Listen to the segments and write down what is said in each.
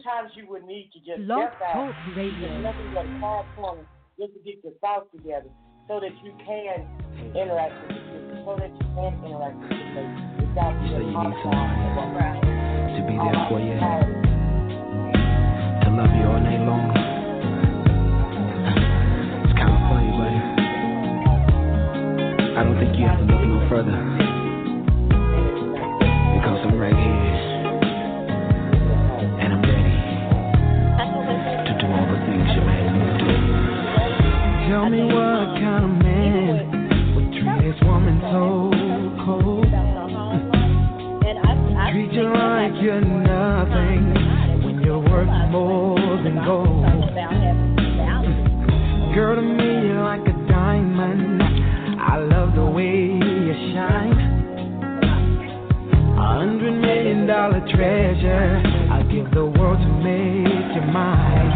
sometimes you would need to just Blog step out. Talk Radio. There's nothing but a car corner just to get your thoughts together so that you can interact with the people, so that you can interact with the people. Without You say being you need hostile someone to be there for you, tired. to love you all night long. It's kind of funny, but I don't think you have to look no further, because I'm right here, and I'm ready to do all the things you made me do. Tell me what kind of man would treat this woman so cold, treat you like you're nothing when you're worth more than gold. Girl, to me you're like a diamond. I love the way you shine. $100 million treasure. I'll give the world to make you mine.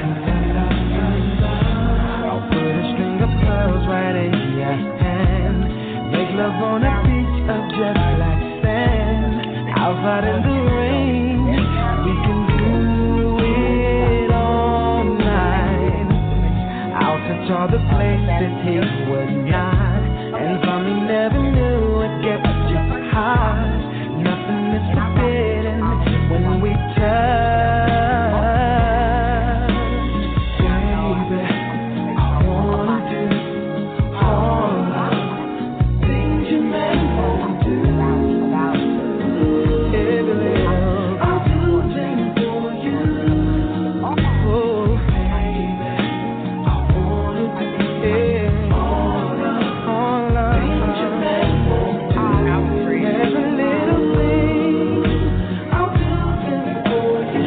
I'll put a string of pearls right in your hand. Make love on a beach of jet black sand. Outside in the rain, we can do it all night. I'll touch all the places he would not. And from me never knew it gets you high. Nothing is forbidden when we touch. Baby, I wanna do all the things you make me do. Every little I'll do things for you. Oh, baby, I wanna do all the things you make me do. Every little thing I'll do things for you.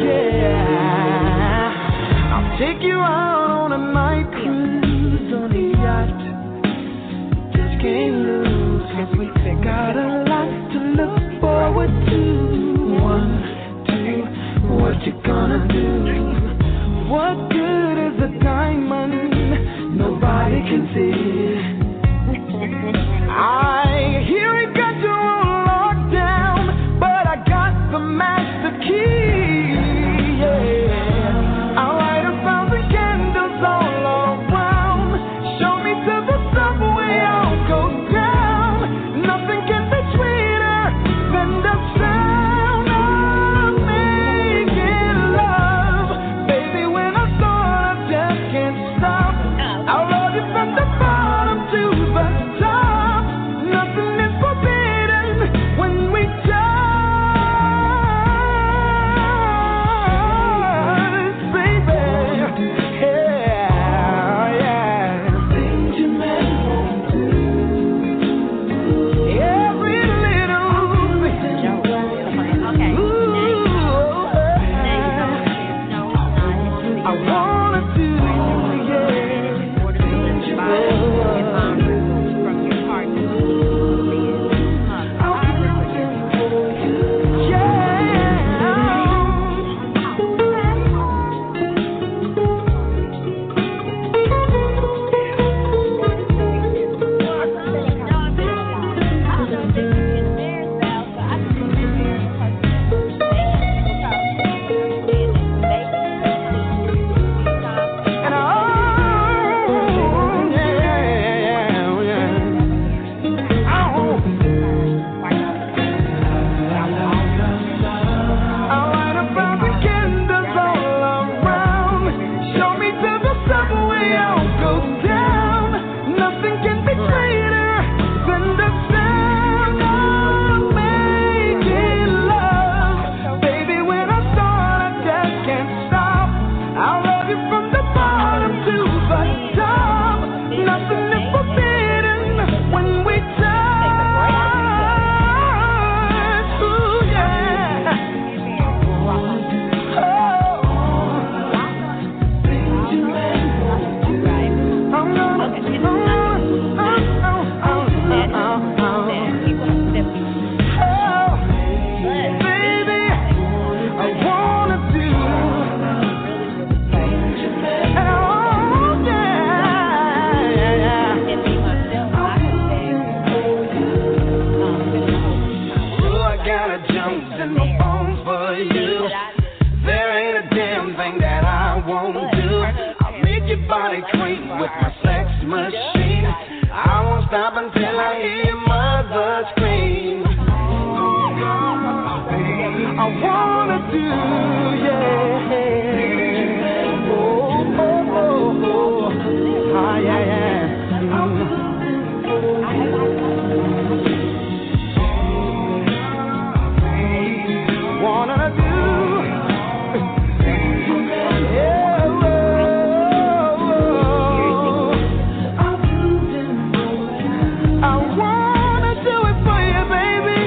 Yeah, I'll take you out on a night cruise on a yacht. Just can't lose, 'cause we got a lot to look forward to. 1, 2, what you gonna do? What good is a diamond nobody can see? I hear it got you on lockdown, but I got the master key. Yeah, I'll light 1,000 candles all around. Show me to the subway I'll go down. Nothing can be sweeter than the sound of making love. Baby, when I start, I just can't stop. I'll love you from the bottom to the top. won't do. I'll make your body creep with my sex machine. I won't stop until I hear your mother scream. I wanna do, yeah. Oh, oh, oh, oh. Ah, yeah, yeah. Wanna do, yeah, I wanna do it for you, baby.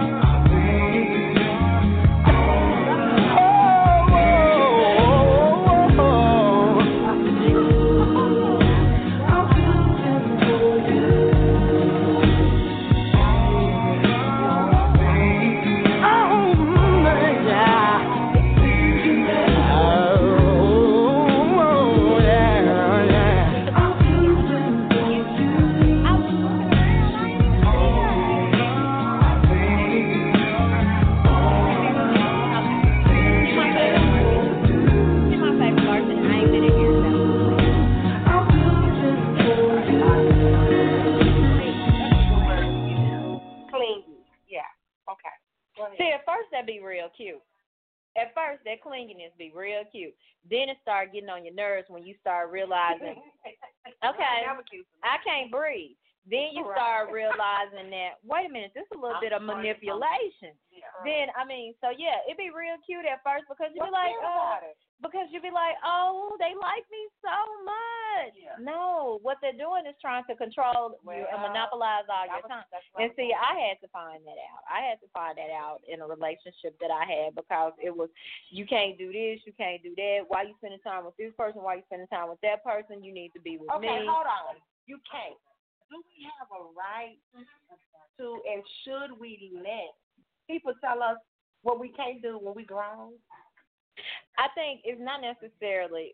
See, at first that'd be real cute. At first, that clinginess be real cute. Then it start getting on your nerves when you start realizing, okay, I can't breathe. Then you start realizing that, wait a minute, this is a little bit of manipulation. Then, I mean, so yeah, it'd be real cute at first because you'd be like, oh, they like me so much. Yeah. No, what they're doing is trying to control you and monopolize all your time. And see, I had to find that out. I had to find that out in a relationship that I had because it was, you can't do this, you can't do that. Why you spending time with this person? Why you spending time with that person? You need to be with me. Okay, hold on. You can't. Do we have a right to and should we let people tell us what we can't do when we grown? I think it's not necessarily,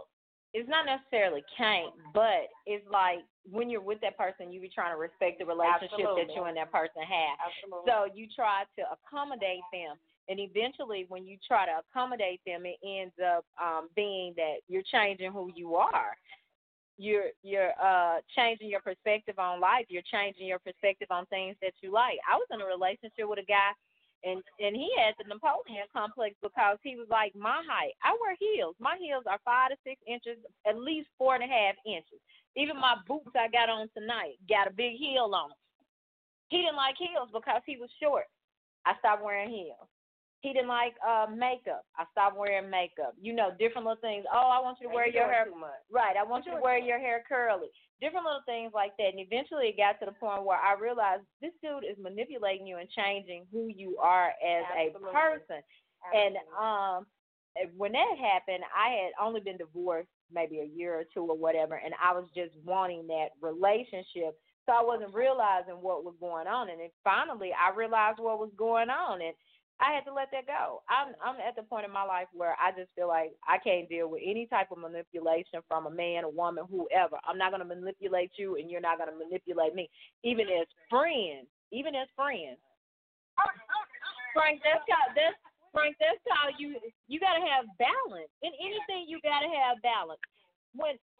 can't, but it's like when you're with that person, you be trying to respect the relationship that you and that person have. Absolutely. So you try to accommodate them. And eventually when you try to accommodate them, it ends up being that you're changing who you are. You're changing your perspective on life. You're changing your perspective on things that you like. I was in a relationship with a guy, and he had the Napoleon complex because he was like my height. I wear heels. My heels are 5 to 6 inches, at least 4.5 inches. Even my boots I got on tonight got a big heel on. He didn't like heels because he was short. I stopped wearing heels. He didn't like makeup. I stopped wearing makeup. You know, different little things. Oh, I want you to wear your hair. Right, I want you to wear your hair curly. Different little things like that. And eventually it got to the point where I realized this dude is manipulating you and changing who you are as a person. And when that happened, I had only been divorced maybe a year or two or whatever, and I was just wanting that relationship. So I wasn't realizing what was going on. And then finally I realized what was going on. And I had to let that go. I'm at the point in my life where I just feel like I can't deal with any type of manipulation from a man, a woman, whoever. I'm not going to manipulate you, and you're not going to manipulate me, even as friends. Even as friends. Frank, that's how you got to have balance. In anything, you got to have balance. When and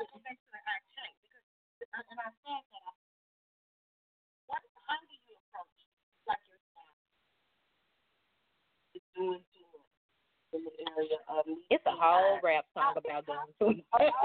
I said that, how do you approach like your doing too much in the area of it's a whole rap song about doing too much. Okay,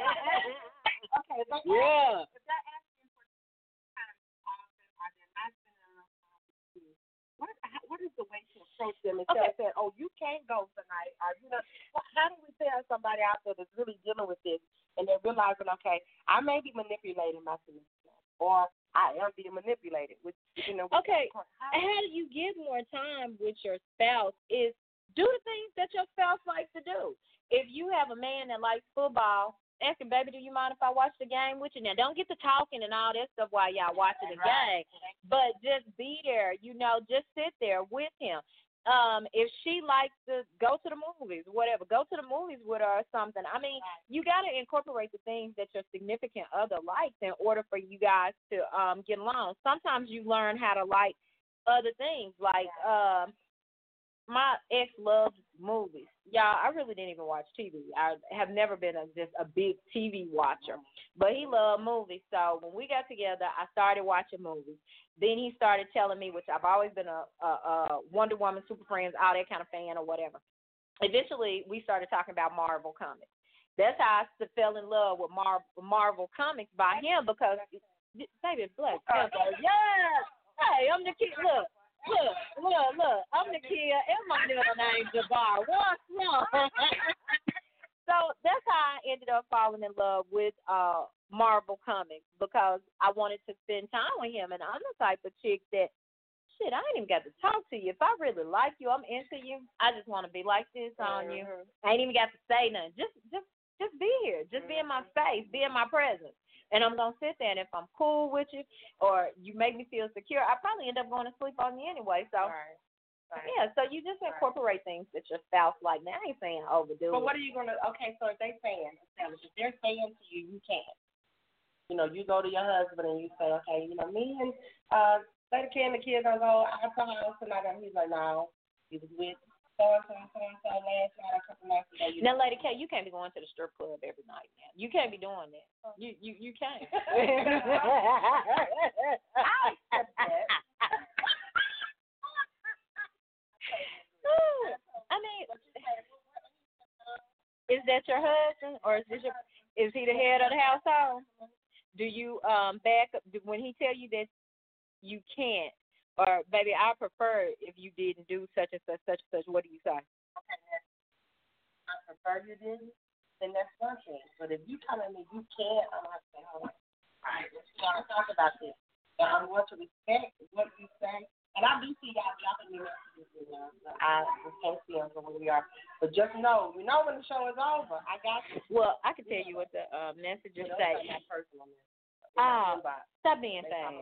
but yeah. If they're asking for time often, or they're not spending enough time with you, what is the way to approach them instead of saying, "Oh, you can't go tonight," or you know, how do we tell somebody out there that's really dealing with this and they're realizing, okay, I may be manipulating my significant, or I am being manipulated. With, you know, okay, how do you get more time with your spouse is do the things that your spouse likes to do. If you have a man that likes football, ask him, baby, do you mind if I watch the game with you? Now, don't get to talking and all that stuff while y'all watching the game, but just be there, you know, just sit there with him. If she likes to go to the movies, whatever, go to the movies with her or something. I mean, you got to incorporate the things that your significant other likes in order for you guys to get along. Sometimes you learn how to like other things, like my ex loves movies. Y'all, I really didn't even watch TV. I have never been just a big TV watcher, but he loved movies. So when we got together, I started watching movies. Then he started telling me, which I've always been a Wonder Woman, Super Friends, all that kind of fan or whatever. Eventually, we started talking about Marvel comics. That's how I fell in love with Marvel comics by him because, baby, Black Panther, yeah. Hey, I'm the kid. Look. I'm the kid, and my middle name Jabbar. What's wrong? So that's how I ended up falling in love with Marvel comics because I wanted to spend time with him, and I'm the type of chick that, shit, I ain't even got to talk to you. If I really like you, I'm into you. I just want to be like this on you. I ain't even got to say nothing. Just be here. Just be in my face. Be in my presence. And I'm going to sit there, and if I'm cool with you or you make me feel secure, I probably end up going to sleep on you anyway. So, right. Yeah, so you just incorporate things that your spouse like. Now, I ain't saying overdo it. But what are you going to, okay, so if they're saying to you, you can't. You know, you go to your husband and you say, okay, you know, me and Lady K and the kids are going to go out to the house tonight. And he's like, no, he was with so-and-so last night, a couple nights ago. Now, Lady K, you can't be going to the strip club every night now. You can't be doing that. You can't. I accept that. I mean, is that your husband or is he the head of the household? Do you back up when he tell you that you can't? Or, baby, I prefer if you didn't do such and such, what do you say? Okay, I prefer you didn't, then that's one thing. But if you tell me you can't, I'm going to say, hold on. All right, let's talk about this. And I'm going to respect what you say. And I do see y'all dropping me messages, you know. So I just can't see them from where we are. But just know, when the show is over, I got you. Well, I can tell you what the messages say. My personal message. Stop being fast.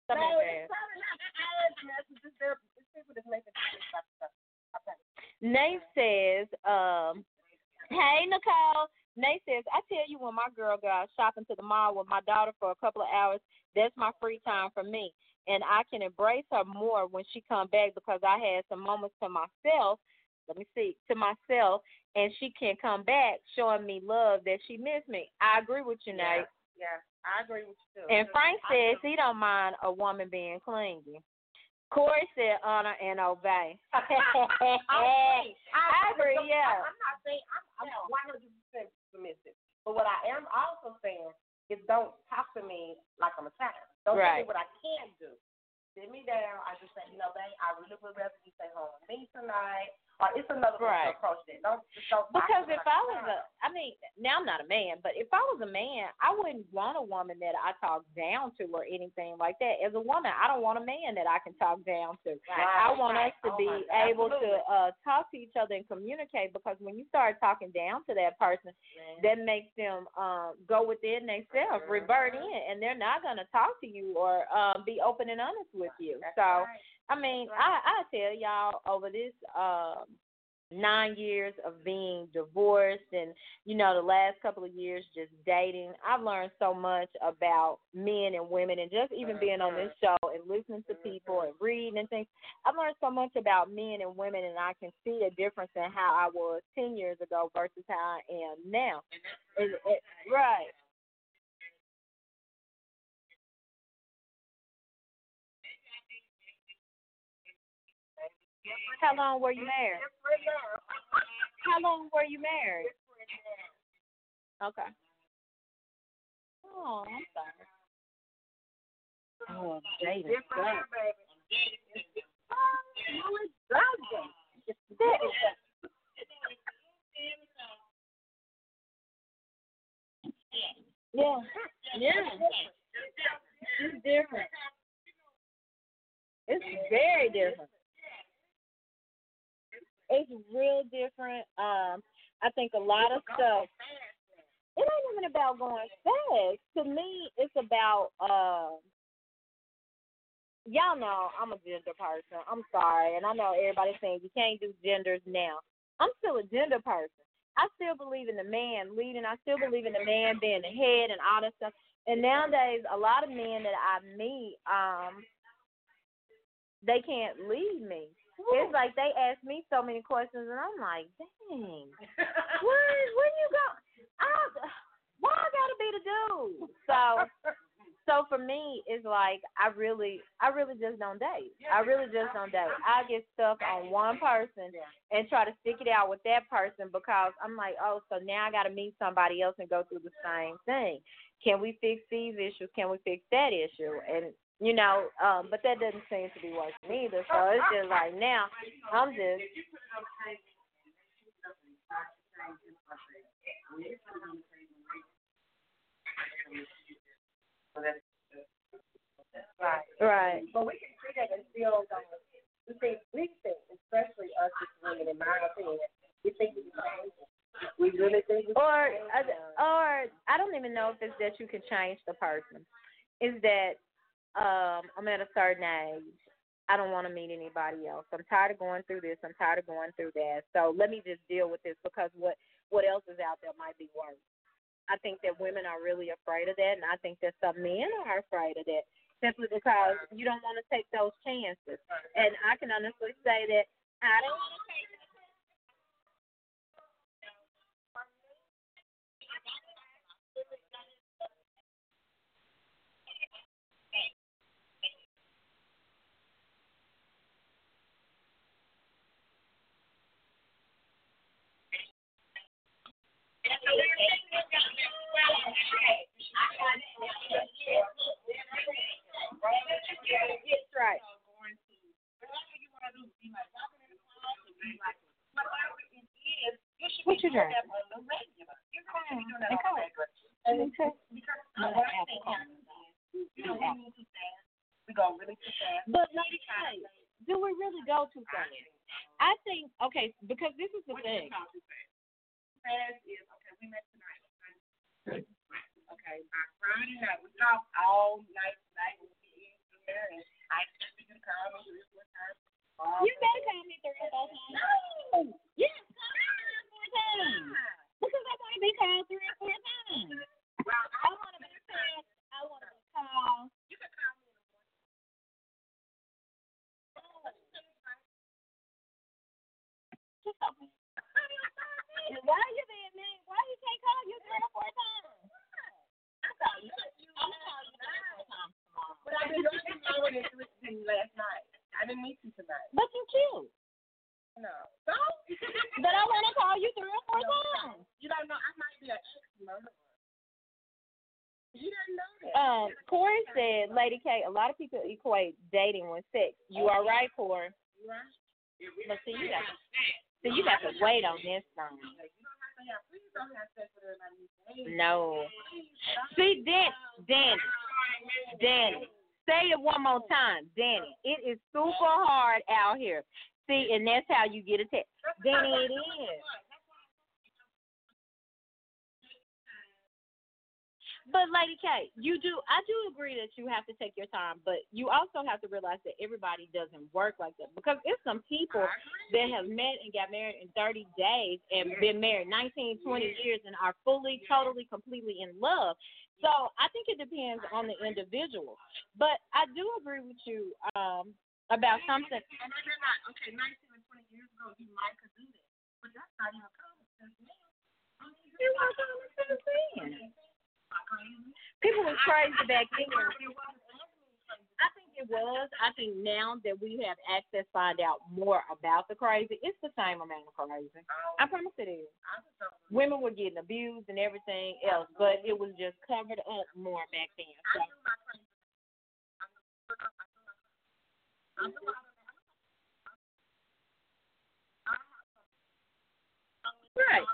Nate says, hey, Nicole. Nate says, I tell you, when my girl goes shopping to the mall with my daughter for a couple of hours, that's my free time for me. And I can embrace her more when she come back because I had some moments to myself, and she can come back showing me love that she missed me. I agree with you, Nate. Yeah. I agree with you, too. And Frank says he don't mind a woman being clingy. Corey said honor and obey. I agree, yeah. I'm not saying I'm 100% submissive. But what I am also saying is don't talk to me like I'm a child. Don't tell me what I can't do. Sit me down. I just say, babe, I really would rather you stay home with me tonight. Or it's another way to approach that. Don't because if I was now I'm not a man, but if I was a man, I wouldn't want a woman that I talk down to or anything like that. As a woman, I don't want a man that I can talk down to. I want us to be able to talk to each other and communicate because when you start talking down to that person, that makes them go within themselves, revert in, and they're not going to talk to you or be open and honest with you. So, I mean, I tell y'all over this 9 years of being divorced and, the last couple of years just dating, I've learned so much about men and women and just even being on this show and listening to people and reading and things. I've learned so much about men and women, and I can see a difference in how I was 10 years ago versus how I am now. Right. How long were you married? How long were you married? Okay. Oh, I'm sorry. Oh, dating. No, it doesn't. Yeah. It's different. It's very different. It's real different. I think a lot of stuff. It ain't even about going fast. To me, it's about y'all know I'm a gender person. I'm sorry, and I know everybody's saying you can't do genders now. I'm still a gender person. I still believe in the man leading. I still believe in the man being the head and all that stuff. And nowadays, a lot of men that I meet, they can't lead me. It's like they ask me so many questions, and I'm like, dang, where you go? Why I gotta be the dude? So for me, it's like I really just don't date. I really just don't date. I get stuck on one person and try to stick it out with that person because I'm like, oh, so now I got to meet somebody else and go through the same thing. Can we fix these issues? Can we fix that issue? And but that doesn't seem to be working either. So it's just like now I'm just. Right. But we can treat it and still we think, especially us as women, in my opinion, we think we can change it. We really think we can change it. Or I don't even know if it's that you can change the person. It's that I'm at a certain age. I don't want to meet anybody else. I'm tired of going through this. I'm tired of going through that. So let me just deal with this because what else is out there might be worse. I think that women are really afraid of that, and I think that some men are afraid of that simply because you don't want to take those chances. And I can honestly say that I don't want to take that. Right. What you doing? But Lady K, do we really go too fast? I think because this is the thing. Fast is we met tonight. Okay, by Friday night we talked all night we eat here and I expect you to call me 3 or 4 times. You better call me 3 or 4 times. No. Yes, call me 3 or 4 times. Because I want to be called 3 or 4 times. Well, I want to be called. I want to be called. You can call me in the morning. Just call me. Why are you being mean? Why you can't call you 3 or 4 times? I'm calling you 3 or 4 times tomorrow. But I've been drinking more than last night. I didn't meet you tonight. But you cute. No. So? But I want to call you 3 or 4 times. You don't know. I might be an ex-murderer. You didn't know that. Corey said, Lady K, a lot of people equate dating with sex. You are right, Corey. You right? But see, you got to wait on this thing. Please don't have sex with everybody. No. See, Danny, say it one more time. Danny, it is super hard out here. See, and that's how you get a text. Danny, it is. But Lady K, I do agree that you have to take your time, but you also have to realize that everybody doesn't work like that. Because it's some people that have met and got married in 30 days and been married 19, 20 years and are fully, totally, completely in love. So I think it depends on the individual. But I do agree with you about something. And they're not, 19 and 20 years ago, you might could do that. But that's not even common sense now. It was common sense then. People were crazy back then. I think it was. I think now that we have access, find out more about the crazy, it's the same amount of crazy. I promise it is. Women were getting abused and everything else, but it was just covered up more back then. So. Right.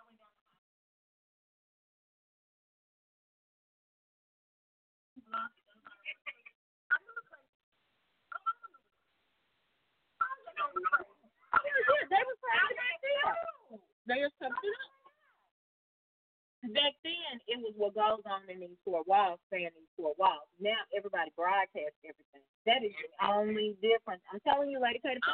They were crazy back then. They were something else. Back then, it was what goes on in these 4 walls, staying in these 4 walls. Now, everybody broadcasts everything. That is the only difference. I'm telling you, Lady K, the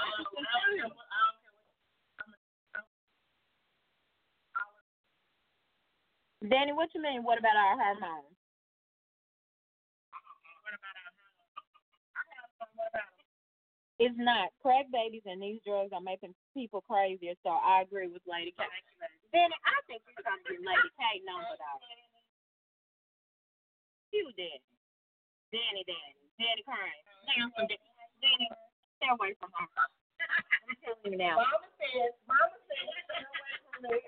Danny, what you mean? What about our hormones? It's not. Crack babies and these drugs are making people crazier, so I agree with Lady K. Then I think we're trying to get Lady K number though. You Danny. Danny crying. Down from Danny. Stay away from her. I'm telling you now. Mama said, stay away from me.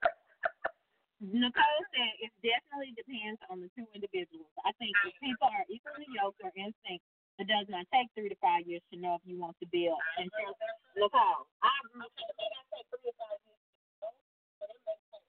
Nicole said it definitely depends on the two individuals. I think if people are equally yoked or in sync, it does not take 3 to 5 years to know if you want to build. And Nicole, I agree. It might take 3 or 5 years to know, but it may take.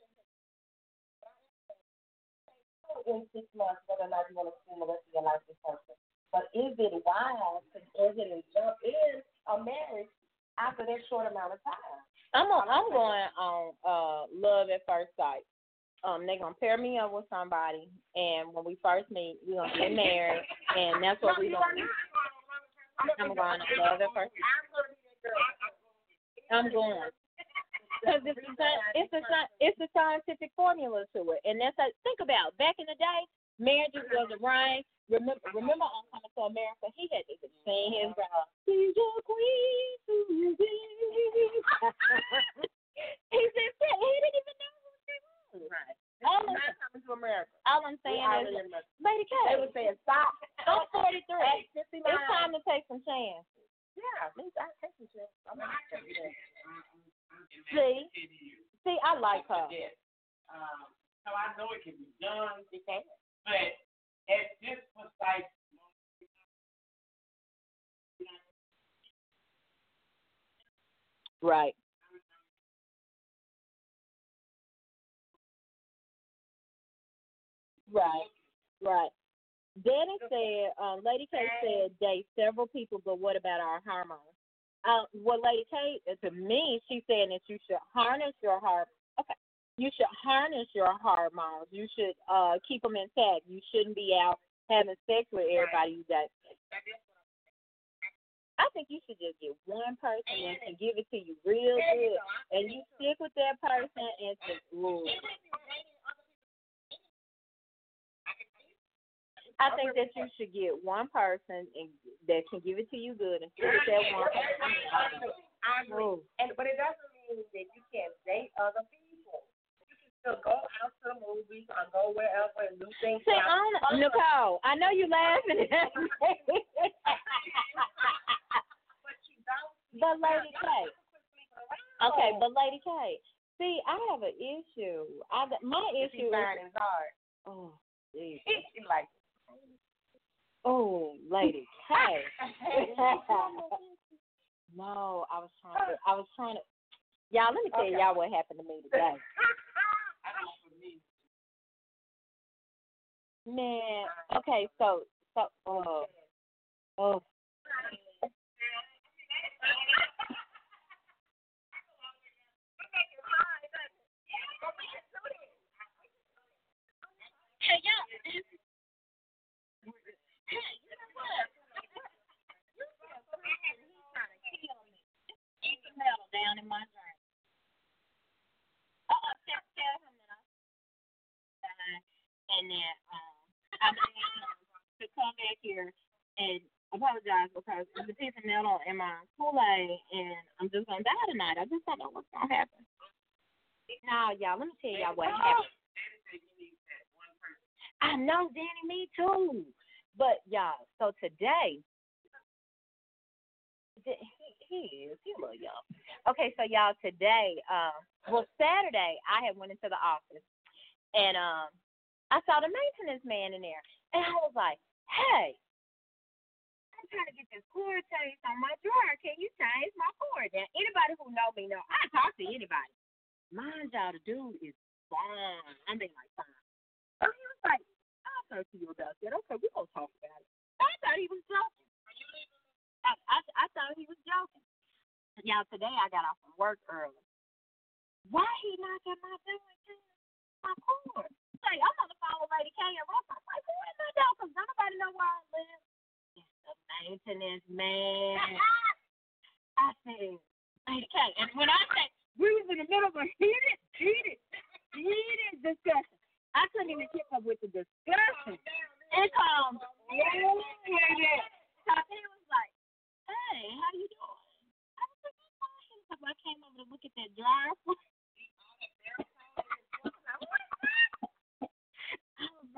In 6 months, whether or not you want to spend the rest of your life with this person. But is it wise to go ahead and jump in a marriage after that short amount of time? I'm going on love at first sight. They're gonna pair me up with somebody, and when we first meet, we're gonna get married, and that's what we're gonna do. I'm going on love at first sight. I'm going. Because it's a scientific formula to it, and that's like, think about it. Back in the day, marriages was arranged. Remember on Coming to America, he had to sing his "She's your queen to be." He just said he didn't even know who she was. Right. Coming to America. All I'm saying is, Lady K. They would say, "Stop." I'm 43. It's time to take some chances. Yeah, me, I take some chances. I'm not taking it. See, I like her. So I know it can be done, You can. but at this precise Right. Right. Danny said, Lady K said date several people, but what about our hormones? Well, Lady K, to me, she's saying that you should harness your Okay. You should harness your hormones. You should keep them intact. You shouldn't be out having sex with everybody you date. I think you should just get one person that can give it to you real good, and you stick with that person and just rule. I think that you should get one person that can give it to you good and stick with that one person. I agree. But it doesn't mean that you can't date other people. You can still go out to the movies or go wherever and do things. See, Nicole, I know you laughing at me. But Lady K. Okay, but Lady K. See, I have an issue. My issue is hard. Oh, geez. She like it. Oh, Lady K. No, I was trying to. Y'all, let me tell y'all what happened to me today. Man, okay, so, Hey, y'all. Hey, you know what? He's trying to kill me. Keep the metal down in my drink. Tell him that I'm and that I'm to come back here and apologize because there's a piece of metal in my Kool-Aid and I'm just gonna die tonight. I just don't know what's gonna happen. Now, y'all, let me tell y'all what happened. I know, Danny, me too. But y'all, so today, he is a little young. Okay, so y'all, today, Saturday, I had went into the office and I saw the maintenance man in there, and I was like, "Hey, I'm trying to get this cord changed on my drawer. Can you change my cord?" Now, anybody who know me know I talk to anybody. Mind y'all, the dude is fine. I mean, like fine. So he was like, "I'll talk to you about that." Okay, we're gonna talk about it. I thought he was joking. I thought he was joking. Y'all, today I got off from work early. Why he not at my door and change my cord? Like, I'm on the phone with Lady K and Ross. I'm like, who in my door? Because nobody know where I live. It's the maintenance man. I said, Lady K. And when I say, we was in the middle of a heated discussion. I couldn't even keep up with the discussion. It comes, so he was like, hey,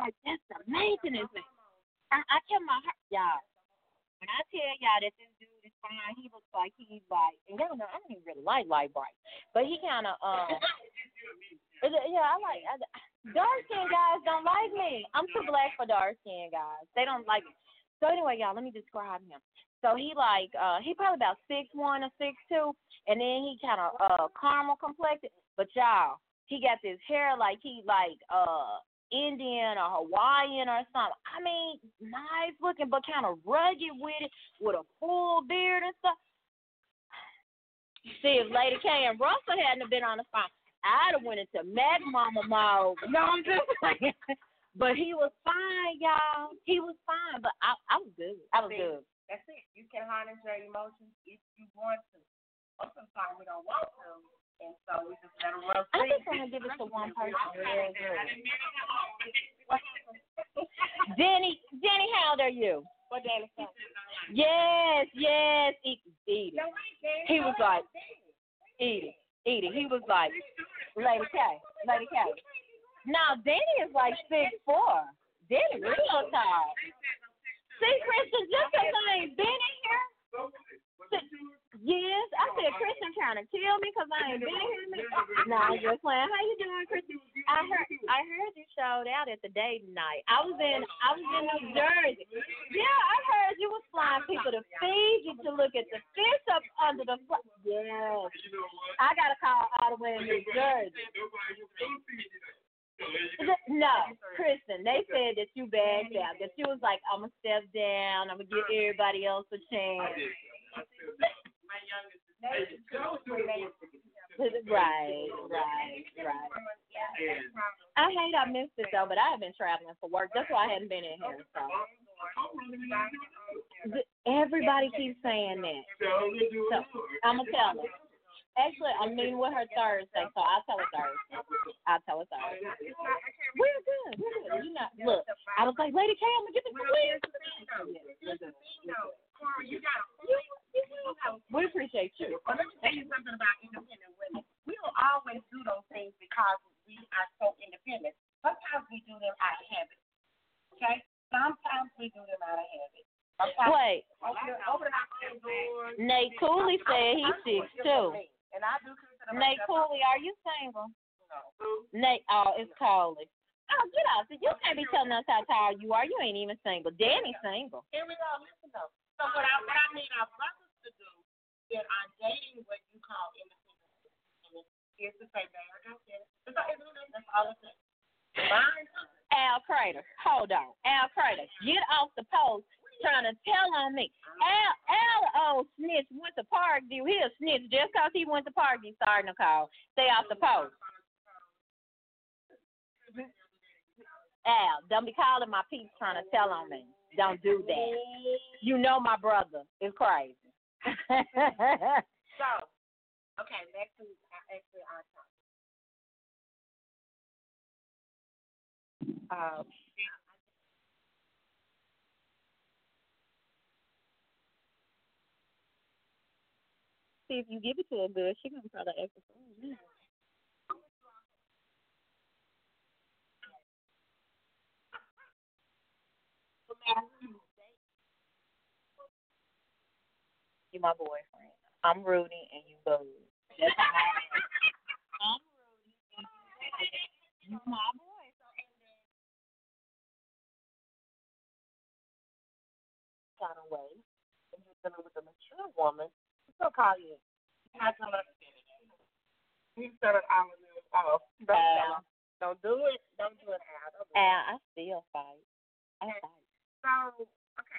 like, that's the maintenance man. I kept my heart, y'all. When I tell y'all that this dude is fine, he looks like he's like, and y'all know I don't even really like light bright, but he kind of yeah, dark skinned guys don't like me. I'm too black for dark skinned guys. They don't like me. So anyway, y'all, let me describe him. So he he probably about 6'1" or 6'2", and then he kind of caramel complected. But y'all, he got this hair like he Indian or Hawaiian or something. I mean, nice looking, but kind of rugged with it, with a full beard and stuff. See, if Lady K and Russell hadn't been on the phone, I'd have went into Mac Mama mode. You know what I'm just saying? But he was fine, y'all. He was fine, but I was good. I was good. That's it. You can harness your emotions if you want to. Most of the time we don't want to. And so we just let them run free. I just want to give it to one person real good. Danny, how old are you? What Danny said? Yes. Eat it. He was like, eat it. He was like, Lady K. Now, Danny is like 6'4". Danny real tall. See, Kristen, just because I ain't been in here. Yes, I said Kristen trying to kill me because I ain't been here. No, I'm just playing. How you doing, Kristen? I heard you showed out at the date night. I was in New Jersey. Yeah, I heard you was flying people to Fiji to look at the fish up under the yes. I got a call all the way in New Jersey. No, Kristen, they said that you backed out. That you was like, I'm going to step down. I'm going to give everybody else a chance. Right. I hate I missed it though, but I have been traveling for work. That's why I hadn't been in here. So everybody keeps saying that. So I'm gonna tell her. Actually, I'm meeting with her Thursday, so I'll tell her Thursday. We're good. You know, look, I was like, Lady K, I'm gonna get the police. We appreciate you. Well, let me tell you something about independent women. We don't always do those things because we are so independent. Sometimes we do them out of habit. Okay? Sometimes we do them out of habit. Wait. Open the door. Nate Cooley said he's 6'2". And I do consider Nate Cooley, are you single? No. Nate, it's Cooley. Oh, get out. You can't be telling us how tall you are. You ain't even single. Danny's single. Here we go. Listen though. So what I need our brothers to do that are dating what you call independent is to say, man, I got this. That's all it says. Al Crater, hold on. Al Crater, get off the post trying to tell on me. Al snitch went to Parkview. He'll snitch just because he went to Parkview. Sorry, Nicole. Stay off the post. Al, don't be calling my peeps trying to tell on me. Don't do that. You know my brother is crazy. So, okay, back to actually our topic. See, if you give it to her good, she's going to probably ask for it. You my boyfriend. I'm Rudy and you Boo. I'm Rudy and you my boy. Kind of way. And you're dealing with a mature woman. She'll call you. She's not going to understand it. You said it all of them off. Don't do it. Don't do it, Al. I still fight. I fight. So, okay.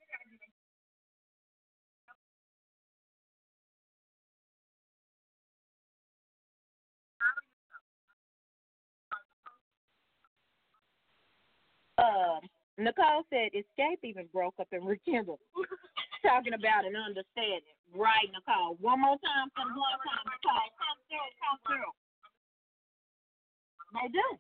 Nicole said Escape even broke up and rekindled. Talking about an understanding. Right, Nicole. One more time for the one time, Nicole. Come through. They do.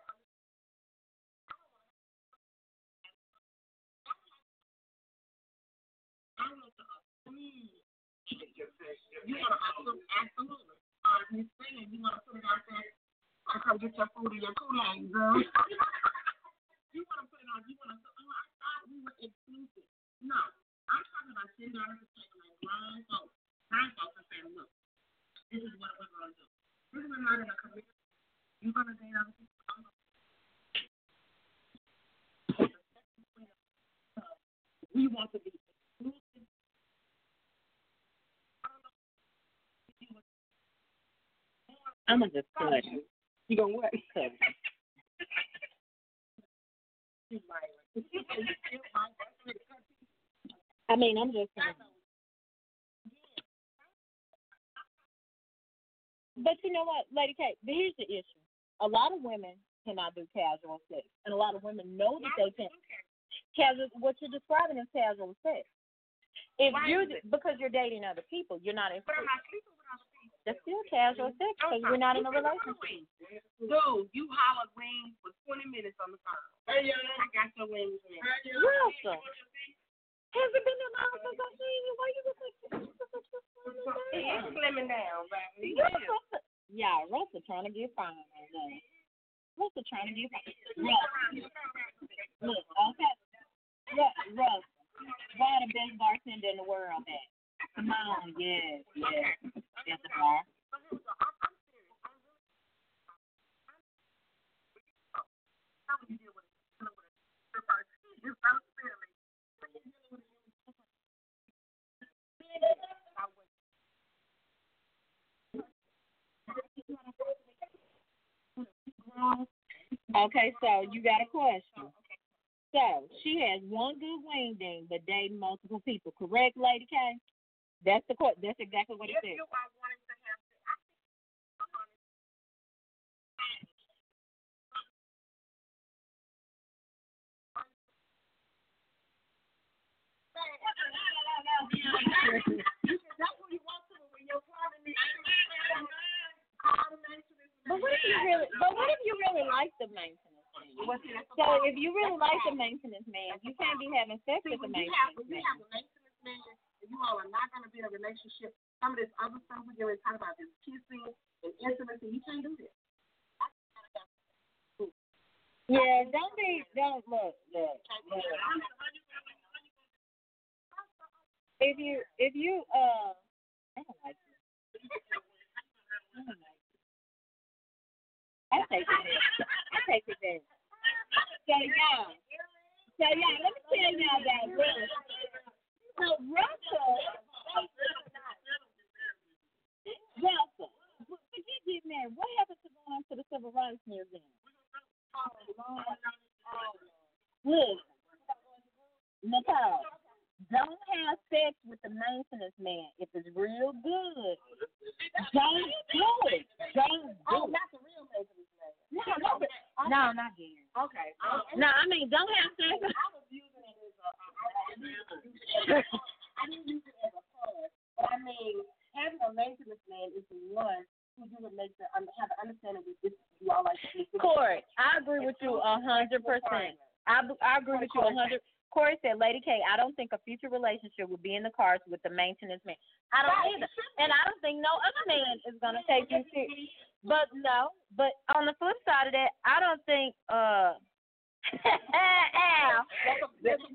You want to absolutely. You're saying you want to put it out there. I come get your food and your Kool-Aid, girl. You want to put it on, you want to say, oh, I thought we were exclusive. No. I'm talking about sitting down at the table like grown folks. Grown folks and saying, look, this is what we're going to do. This is not in a career. You're going to date other people. We want to be exclusive. I'm going to just cut. You going to what? Cut. I mean, I'm just saying. But you know what, Lady K, here's the issue. A lot of women cannot do casual sex, and a lot of women know that they can. Casual, what you're describing is casual sex. If because you're dating other people, you're not in. But I'm not sleeping with other people. That's still casual sex because we're not in a relationship. Dude, you hollered wings for 20 minutes on the phone. Hey, I got your wings in. Russell, has it been that long since I've seen you? Why you look like this? It's slimming down, baby. Yeah, Russell trying to get fine. Russell trying to get fine. Look, okay. Yeah, Russell, why the best bartender in the world at? Come on, yes. That's the bar. Okay, so you got a question. So she has one good wing ding, but dating multiple people. Correct, Lady K? That's the question. That's exactly what it says. But what if you really like the maintenance man? So if you really like the maintenance man, you can't be having sex with the maintenance man. You have a maintenance man, and you all are not going to be in a relationship. Some of this other stuff we're going to talk about, this kissing and intimacy, you can't do this. Yeah, don't look. If you I don't like this. I take it back. So y'all, let me tell y'all about this. So Russell, forget getting married. What happened to going to the Civil Rights Museum? Look, Nicole, don't have sex with the maintenance man if it's real good. Don't do it. Don't do it. Not the real maintenance man. No, not Gary. Okay. No, I mean, don't have sex. I was using it as I didn't use it as a fun, but I mean, having a maintenance man is the one who you would make have an understanding with this. You all like to do. Corey, I agree with you 100%. I agree with you 100%. Corey said, Lady K, I don't think a future relationship would be in the cards with the maintenance man. I don't either. And I don't think no other man is going to take you serious. But on the flip side of that, I don't think, listen,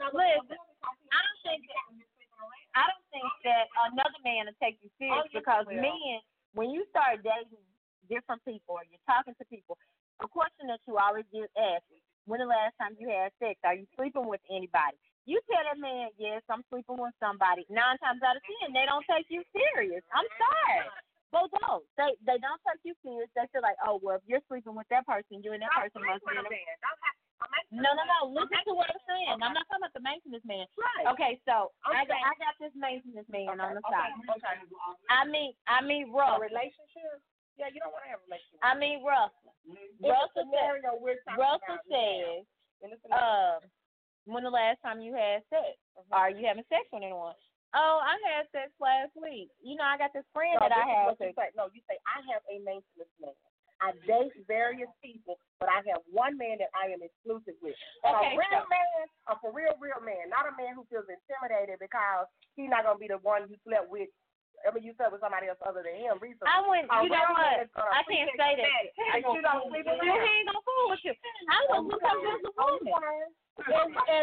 I don't think that another man will take you serious because men, when you start dating different people or you're talking to people, a question that you always get asked, when the last time you had sex? Are you sleeping with anybody? You tell that man, yes, I'm sleeping with somebody. 9 times out of 10, they don't take you serious. I'm sorry. They don't. They don't take you serious. They feel like, oh, well, if you're sleeping with that person, you and that person must be in a... No. Listen to what I'm saying. I'm not talking about the maintenance man. Right. Okay, so I got this maintenance man on the side. Okay. I mean, Russell. A relationship? Yeah, you don't want to have a relationship. I mean, Russell. Russell says, when the last time you had sex? Are you having sex with anyone? Oh, I had sex last week. You know, I got this friend that I have. You say, I have a maintenance man. I date various people, but I have one man that I am exclusive with. Okay, a real man, a for real man, not a man who feels intimidated because he's not going to be the one you slept with. I mean, you slept with somebody else other than him recently. I wouldn't, you know what? I can't say that. You don't sleep with him. He ain't going to fool with you. I would because there's a woman.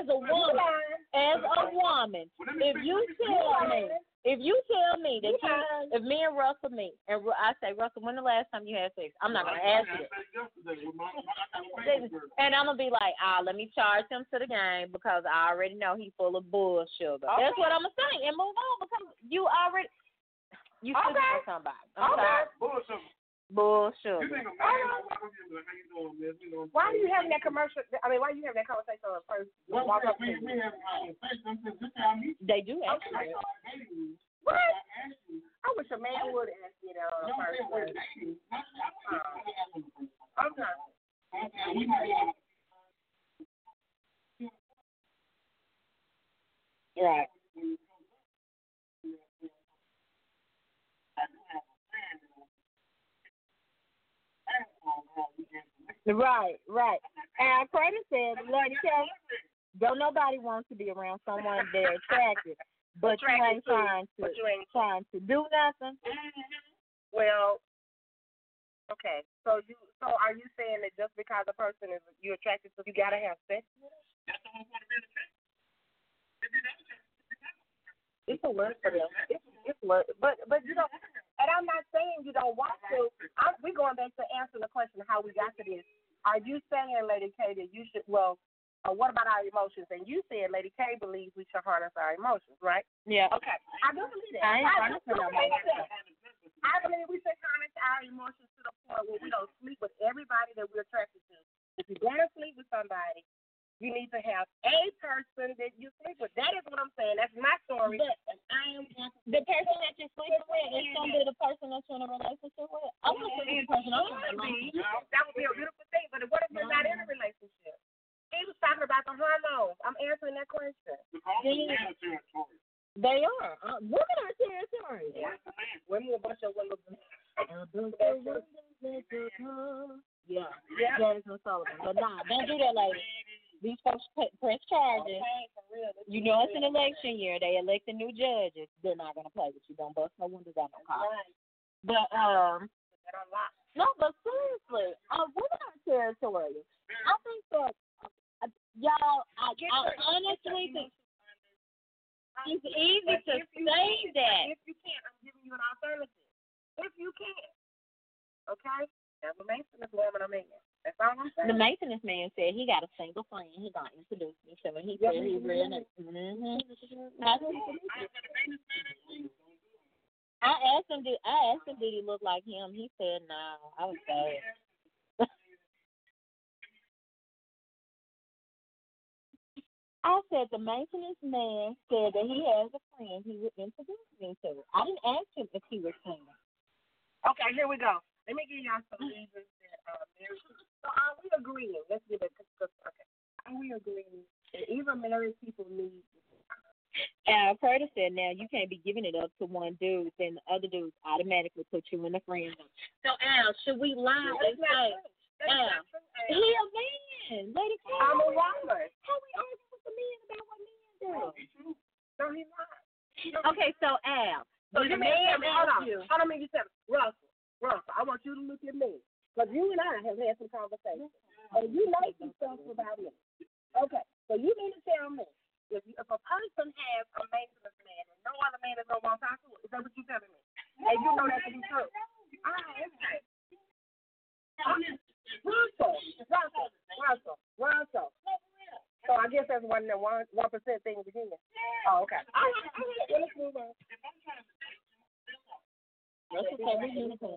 as a woman, if you tell me that if me and Russell meet, and I say, Russell, when the last time you had sex? I'm not gonna ask you that. And I'm gonna be like, let me charge him to the game because I already know he's full of bullshit. Okay. That's what I'm gonna say and move on because you sleep with somebody. Okay. Bullshit. Why are you having that commercial? I mean, why are you having that conversation on first? They do actually. What? I wish a man would ask me that on the first place. Okay. Right. Right. And Curtis said, Lady K, don't nobody want to be around someone they're attractive, but you ain't trying to do nothing. Well, okay. So are you saying that just because a person is you're attracted to, you gotta have sex? It's a word for them. It's word, but you don't. And I'm not saying you don't want to. We're going back to answering the question how we got to this. Are you saying, Lady K, that you should? Well, what about our emotions? And you said Lady K believes we should harness our emotions, right? Yeah. Okay. I do believe that. I believe we should harness our emotions to the point where we don't sleep with everybody that we're attracted to. If you're going to sleep with somebody, you need to have a person that you sleep with. That is what I'm saying. That's my story. But the person that you're sleeping with is going to be the person that you're in a relationship with. I'm going to sleep with the person I'm in a relationship with. That would be a beautiful thing. But what if you're not in a relationship? He was talking about the hormones. I'm answering that question. They are. Women are territory. Women a bunch of women. Yeah. Jasmine Sullivan. But nah, don't do that, lady. These folks press charges. You know it's an election year. They electing new judges. They're not gonna play with you. Don't bust no windows out no car. But no, but seriously, women are territorial. I think that y'all, I honestly think it's easy to say that. If you can't, I'm giving you an alternative. If you can't, okay, have a maintenance woman I'm in. That's all I'm saying. The maintenance man said he got a single friend. He gonna introduce me to him. He said he really. I asked him, did he look like him? He said no. I was sad. I said the maintenance man said that he has a friend he would introduce me to. I didn't ask him if he was single. Okay, here we go. Let me give y'all some reasons that married people. So are we agreeing? Let's give it. Okay. Are we agreeing that even married people need? Curtis said, now you can't be giving it up to one dude, then the other dudes automatically put you in the friend zone. So Al, should we lie and say, Al, he a man? Lady K, I'm a woman. How we arguing with the men about what men do? No, he's not. Okay, so Al, so the man asked you. Hold on, let me tell you, Russell, I want you to look at me. Because you and I have had some conversations. And you know some stuff about me. Okay, so you need to tell me, if a person has a maintenance man and no other man is going to want to talk to it, is that what you're telling me? And you know that to be true. All right, okay. Russell. So I guess that's one of the 1% things again. Oh, okay. All right. Let's move on. Russell said we're unicorns.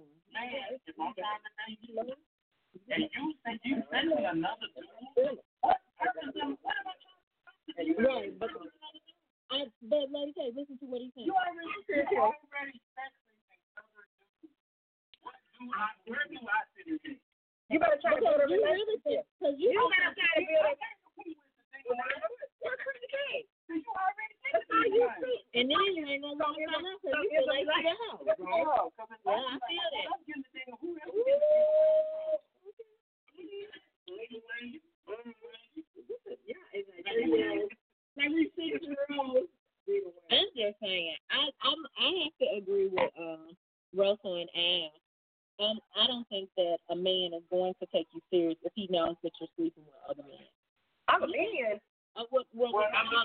And you send me another dude. Right, but Lady K, listen to what he's saying. You already sexually other dudes. Where do I fit in? You better try to build a relationship. Because you better try to build a and then you ain't gonna walk around us because you feel like you're the house. Yeah, I feel that. I'm just saying, I have to agree with Russell and Al. I don't think that a man is going to take you serious if he knows that you're sleeping with other men. I'm a man. With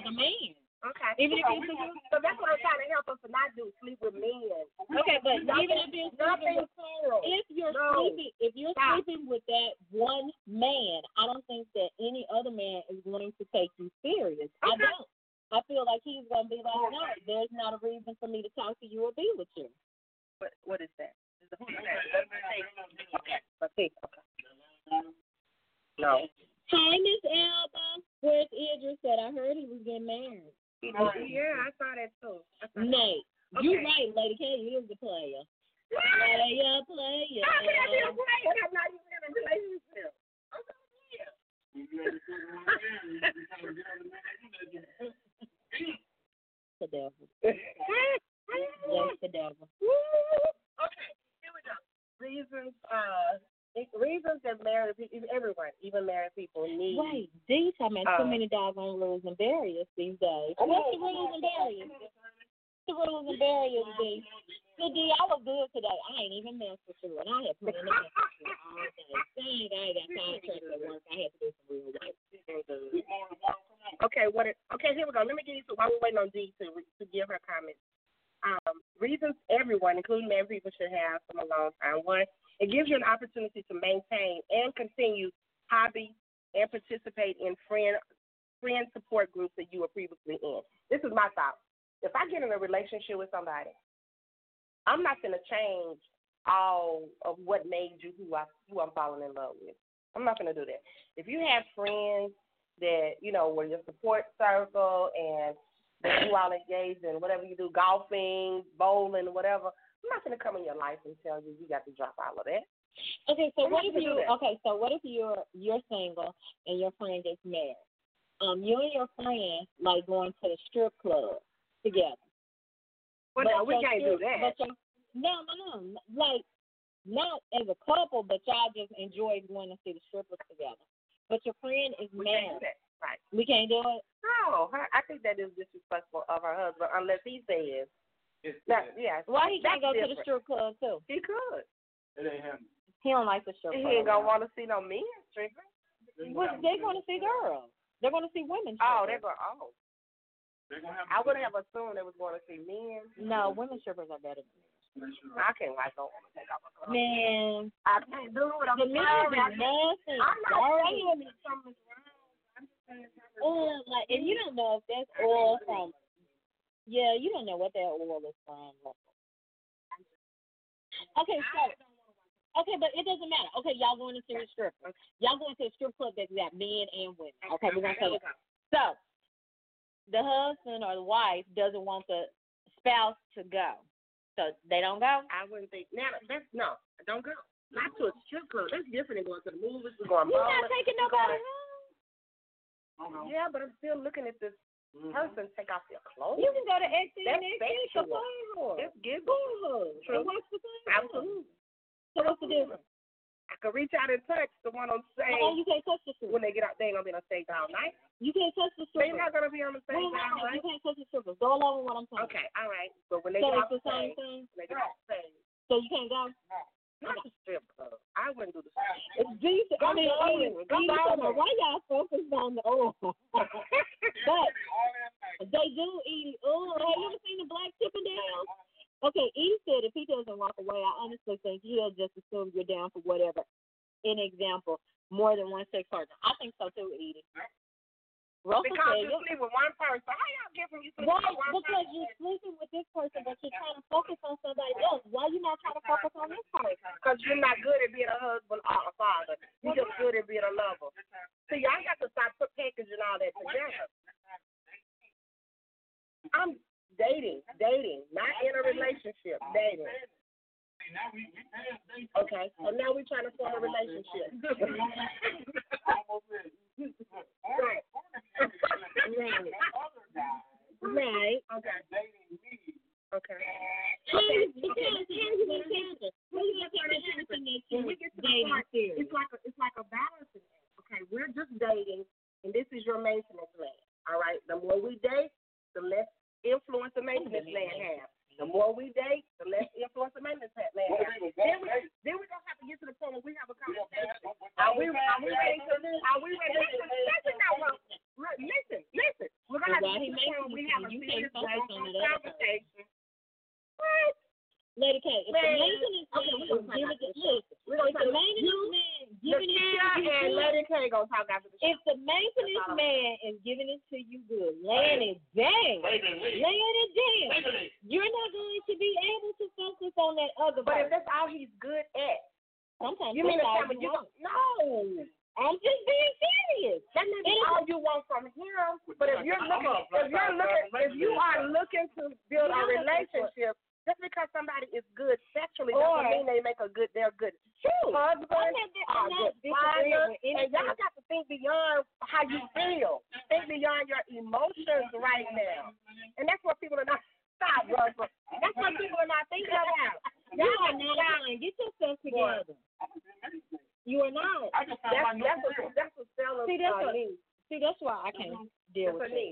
a man. Okay. Even if it's so that's what I'm trying to help us to not do, sleep with men. okay, but even if it's nothing plural. if you're sleeping with that one man, I don't think that any other man is going to take you serious. Okay. I don't. I feel like he's gonna be like, no, there's not a reason for me to talk to you or be with you. What is that? Okay. No. Hi, Miss Alba. Where's Idris at? I heard he was getting married. Yeah, I saw that too. Nate, you right, Lady K is the player. Player. How can I be a player? I'm not even in a relationship. The devil. That's the devil. Okay, here we go. Reasons that married people, everyone, even married people, need. Wait, these talking about too many doggone rules and barriers these days. What's the rules and barriers? The rules and barriers, D. So, D, I was good today. I ain't even messed with you, and I had put in the mess with you all day. Dang, I got sidetracked at work. I had to do some real work. Okay, okay, here we go. Let me give you some, while we're waiting on D to give her comments. Reasons everyone, including married people, should have from a long time. One, it gives you an opportunity to maintain and continue hobbies and participate in friend support groups that you were previously in. This is my thought. If I get in a relationship with somebody, I'm not going to change all of what made you who I'm falling in love with. I'm not going to do that. If you have friends that, were your support circle and that you all engaged in whatever you do, golfing, bowling, whatever, I'm not going to come in your life and tell you got to drop all of that. Okay, so what if you're single and your friend gets married? You and your friend like going to the strip club together. Well, no, we can't do that. No. Like, not as a couple, but y'all just enjoy going to see the strippers together. But your friend is married. Can't do that. Right. We can't do it? No, I think that is disrespectful of her husband, unless he says. Why he can't go to the strip club, too? He could. It ain't him. He don't like the strip club. He ain't going to want to see no men stripping. Well, they're going to see girls. They're going to see women stripping. Oh, they're going to, I would have assumed they was going to see men. No, women strippers are better than men. I can't like go on and take off my clothes. Man. I can't do it. The men are nasty. I'm not saying that something's wrong. I'm just saying and you don't know if that's oil from, you don't know what that oil is from. Okay, but it doesn't matter. Okay, y'all going to see a strip. Y'all going to a strip club that's got men and women. Okay, we're going to say it. So, the husband or the wife doesn't want the spouse to go. So, they don't go? I wouldn't think. Now, don't go. Not to a strip club. That's different than going to the movies. We're going You're not taking nobody home. Yeah, but I'm still looking at this person take off their clothes. You can go to XC and That's XC sexual. for It's giving. and watch the thing. Absolutely. So what's the difference? I could reach out and touch the one on stage. You can't touch the stripper. When they get out, they ain't going to be on stage all night. You can't touch the stripper. They're not going to be on the stage all night. You can't touch the stripper. Go along with what I'm saying. Okay, all right. But when they So get it's off the same thing? when they get off stage. So you can't go? Not the strip club. I wouldn't do the strip club. It's decent. I mean, why y'all focused on the oil? But they do eat. Oh, have you ever seen the black Chippendales? Okay, E said if he doesn't walk away, I honestly think he'll just assume you're down for whatever. In example, more than one sex partner. I think so too, Edie. Russell because said, you sleep with one person. How y'all get from you sleep why? with one Because person? you're sleeping with this person, but you're trying to focus on somebody else. Why you not trying to focus on this person? Because you're not good at being a husband or a father. You're just good at being a lover. So y'all got to stop packaging all that together. I'm dating, not in a relationship, dating. Okay, so now we're trying to form a relationship. Right. Right. Okay. Okay. Because how you gonna answer? How you gonna take the person that you're dating serious? It's like a balancing act. Okay, we're just dating, and this is your maintenance man. All right. The more we date, the less influence the maintenance man has. The more we date, the less influence the maintenance man has. Then we don't have to get to the point where we have a conversation. Are we ready to listen? Listen. We're gonna have to you can't focus on that other person. conversation. Lady K, if the Man, maintenance okay, man we is gonna giving talk it, after listen, We're gonna if the talk maintenance man giving it to Nakia you and good, Lady K gonna talk after the show. if the maintenance man is giving it to you good, laying it down, laying it down, you're not going to be able to focus on that other But if person. that's all he's good at, Sometimes you mean to that's all tell me you you want. no. I'm just being serious. That may be all you want from him. But if you are looking to build a relationship, just because somebody is good sexually doesn't mean they're good. True. Husbands I'm are not good disagreeing fathers, with and anything. y'all got to think beyond how you feel. Think beyond your emotions right now. And that's what people are not. Stop, Russell. That's what people are not thinking about. You are not lying. Get yourself together. You are not. That's what Stella needs. See, that's why I can't deal with it.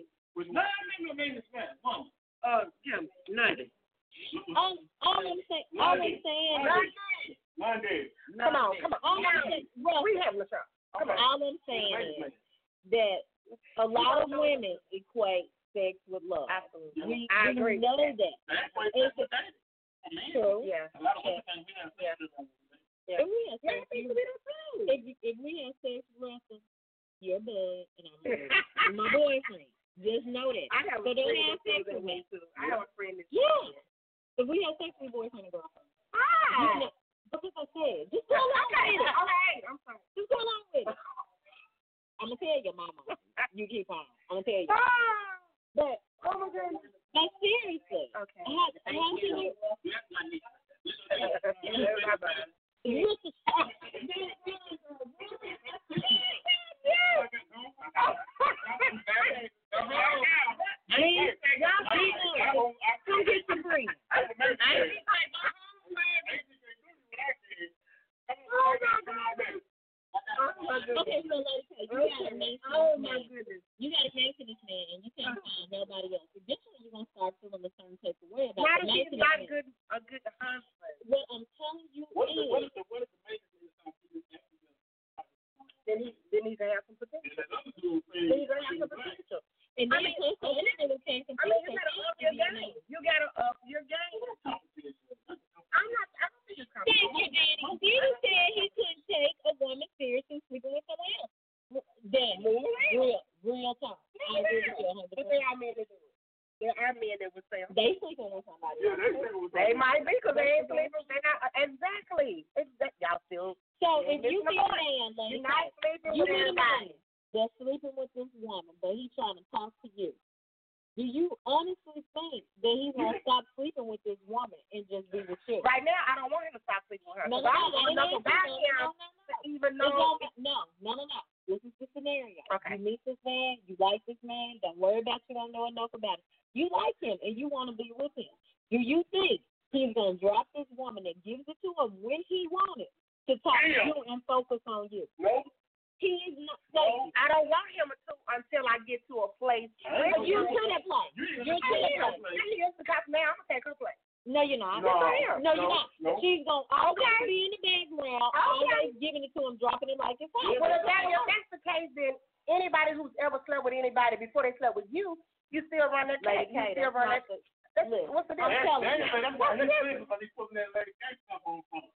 All I'm saying Monday. Come on. all I'm saying, Russ, We having a show. Come on. all I'm saying is that a lot of women equate sex with love. Absolutely. I agree. Know that. It's true. Yeah. If we have sex, if we have sex, Russell, you're bud and I'm bud. You're my boyfriend. Just know that. I have So a don't friend have sex that's with me. too. I have a friend that's Yeah. If we have sex, we boyfriend and girlfriend. You know, because I said, just go along with it. Okay. I'm sorry. Just go along with it. I'm gonna tell your mama. You keep on. I'm gonna tell you. But Oh my goodness. like seriously, Okay. how can you? Listen, come get some breeze. Okay, so like, you gotta mention this man, and you can't find nobody else. Eventually, you're gonna start feeling a certain type of way about Why the does he maintenance not man. a good husband? What I'm telling you is, Then he's gonna have some potential. Then he's gonna have some potential. and then plus the other thing came from I mean, you gotta up your game. You gotta up your game. I don't think it's Thank you, Danny. Danny said he couldn't take a woman serious and sleeping with someone else. Danny, real talk. I agree with you 100%. But there are men that do it. There are men that would say, They sleeping with somebody else. they might be because they ain't sleeping. They're not exactly. Y'all still. So if you see a man, You're like, not sleeping you with meet a everybody. man that's sleeping with this woman, but he's trying to talk to you. Do you honestly think that he's gonna stop sleeping with this woman and just be with you? Right now, I don't want him to stop sleeping with her. No, I don't know enough about him no. to even It know. don't, no. This is the scenario. Okay. You meet this man, you like this man, don't worry about you don't know enough about him. You like him and you want to be with him. Do you think he's going to drop this woman that gives it to him when he wanted to talk to you and focus on you? No. He is not. I don't want him to until I get to a place. You're to that place. You're to that place. Because now I'm going to take her place. No, you're not. No, No, you're not. no. She's going to always be in the background, always giving it to him, dropping it like it's hot. Well, if that's the case, then anybody who's ever slept with anybody before they slept with you, you still run that Lady you K, still run that. What's the difference? I'm telling you. What's the difference? Because he's putting that lady cake stuff on phone.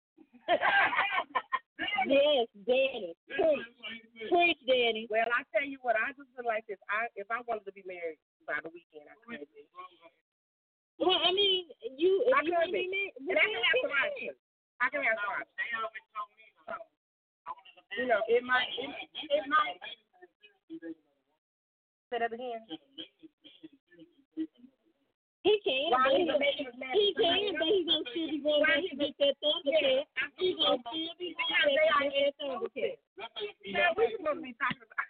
Yes, Danny. Preach, Danny. Well, I tell you what, I just feel like this. If I wanted to be married by the weekend, I could be. Well, I mean, if you want to be married, And I can have some options. I can have some options. You know, it might. Say that again. He can, Why but he's a maintenance man? he's going to still be going back to get that Thundercat. He's going to still be going back to get that Thundercat. Yeah, we're supposed to be talking about.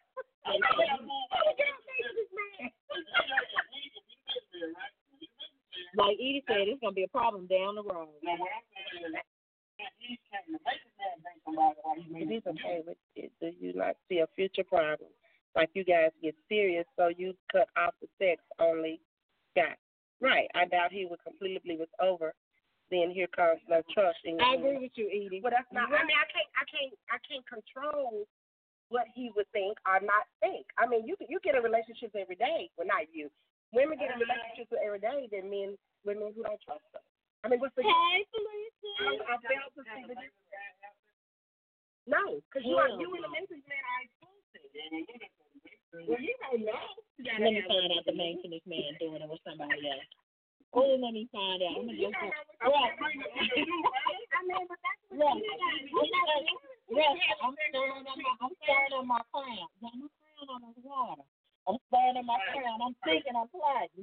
Like Edie said, it's going to be a problem down the road. Now, what I'm saying is that he can't make a man date somebody while he It makes is okay, but do you not see a future problem? Like you guys get serious, so you cut off the sex only guy. Right. I doubt he would completely believe it's over. Then here comes no trust in you. I agree with you, Edie. But that's not. I mean, I can't control what he would think or not think. I mean, you get in relationships every day. Well, not you. women get in relationships with every day than men with men who don't trust them. I mean, what's the Hey, Felicia. I failed to see the difference. No, because you and the maintenance man are exclusive. Well, you don't know. Let me find out the maintenance man doing it with somebody else. Oh, let me find out. I'm gonna just Russ. I'm staring at my crown. Got my crown on the water. I'm staring at my crown. I'm thinking I'm plotting.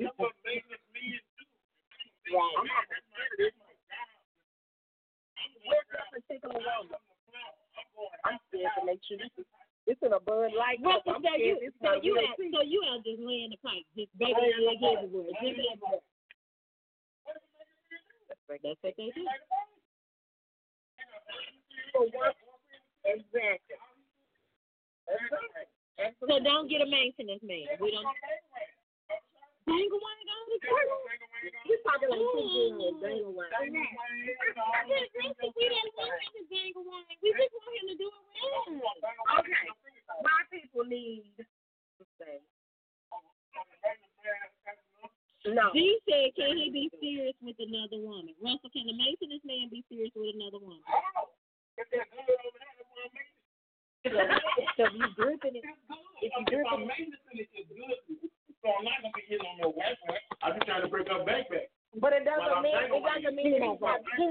Right. Where's that particular woman? I'm scared to make sure it's in a Bud Light. Well, so you out just laying the pipe, just begging like everywhere. That's what they do. For what? Exactly. So don't get a maintenance man. We don't. Dangle Wang on the table. We're talking like Dangle Wang. We just want him to do it with us. Okay. My people need to say. No. G said, can he be serious with another woman? Russell, can the maintenance man be serious with another woman? So if you dripping it, so I'm not gonna be hitting on no wife. I'm just trying to break up backpack. But it doesn't mean he's not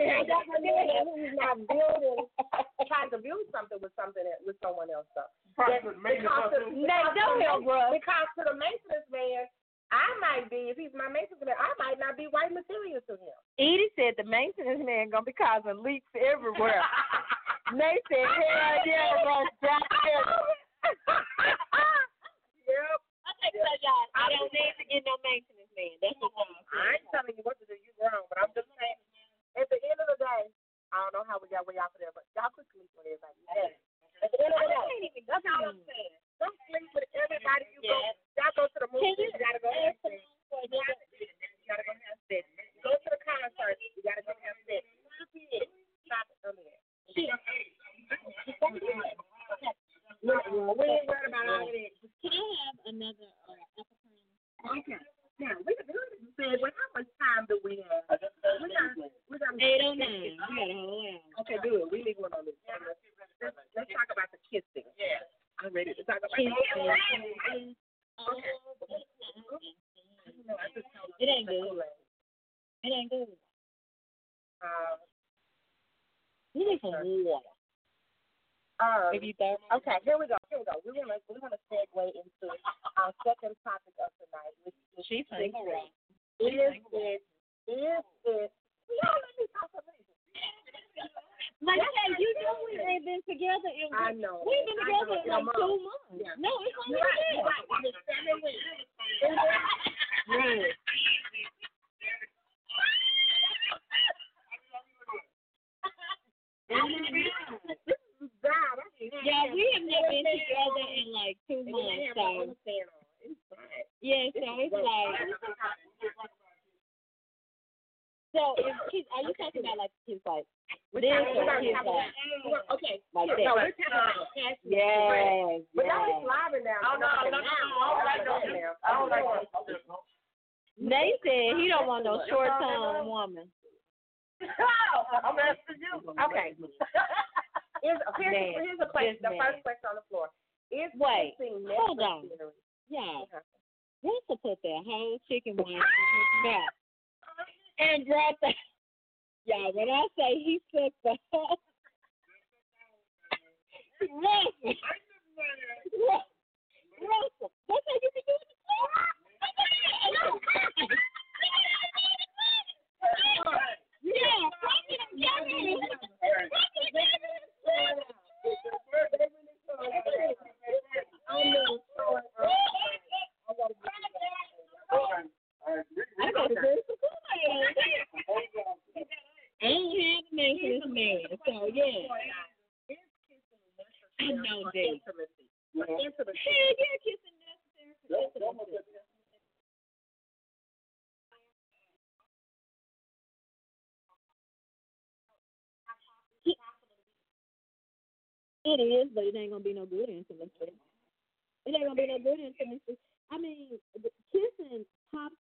building, trying to build something with someone else. Because to the maintenance man, I might be, if he's my maintenance man, I might not be white material to him. Edie said the maintenance man gonna be causing leaks everywhere. They said, hell yeah, gonna drop it. Yep. Y'all, I don't need to get no maintenance man. That's what I ain't telling you what to do. You're wrong, but I'm just saying. At the end of the day, I don't know how we got way off of there, but y'all could sleep with everybody. At the end of the day, that's all I'm saying. Don't sleep with everybody. Y'all go to the movie. You gotta go have sex. You gotta go have sex. Go to the concert. You gotta go have sex. Stop it. Come here. We ain't worried about all of that. Can I have another Okay. Now, we said, well, how much time do we have? We got 8:09. We got a whole hour. Okay, good. We need one on this. Let's talk about the kissing. Yeah. I'm ready to talk about kissing. It ain't good. It ain't good. You need some water. Okay, here we go. We're gonna segue into our second topic of tonight, which is She's single, right? Is it? Y'all let me talk about it. Like I said, you know we ain't been together in. I know. We've been together in like 2 months. Yeah. No, it's only right. It's 7 weeks. Right. Yeah, we have not been together in like 2 months, so yeah, so it's like. So are you talking about like his like this or his like? Okay, like that? No, we're talking about passion. Yes. But now he's slobbing down. I don't like that. Nate said he don't want no short-term woman. I'm asking you. Okay. Here's a question. The first question on the floor. Is kissing hold on. necessary? Yeah. Russell put that whole chicken wing in his mouth and brought that. Yeah, when I say he took the whole. Russell, that's how you be doing it. It is, but it ain't gonna be no good intimacy. It ain't gonna be no good intimacy. I mean, kissing pops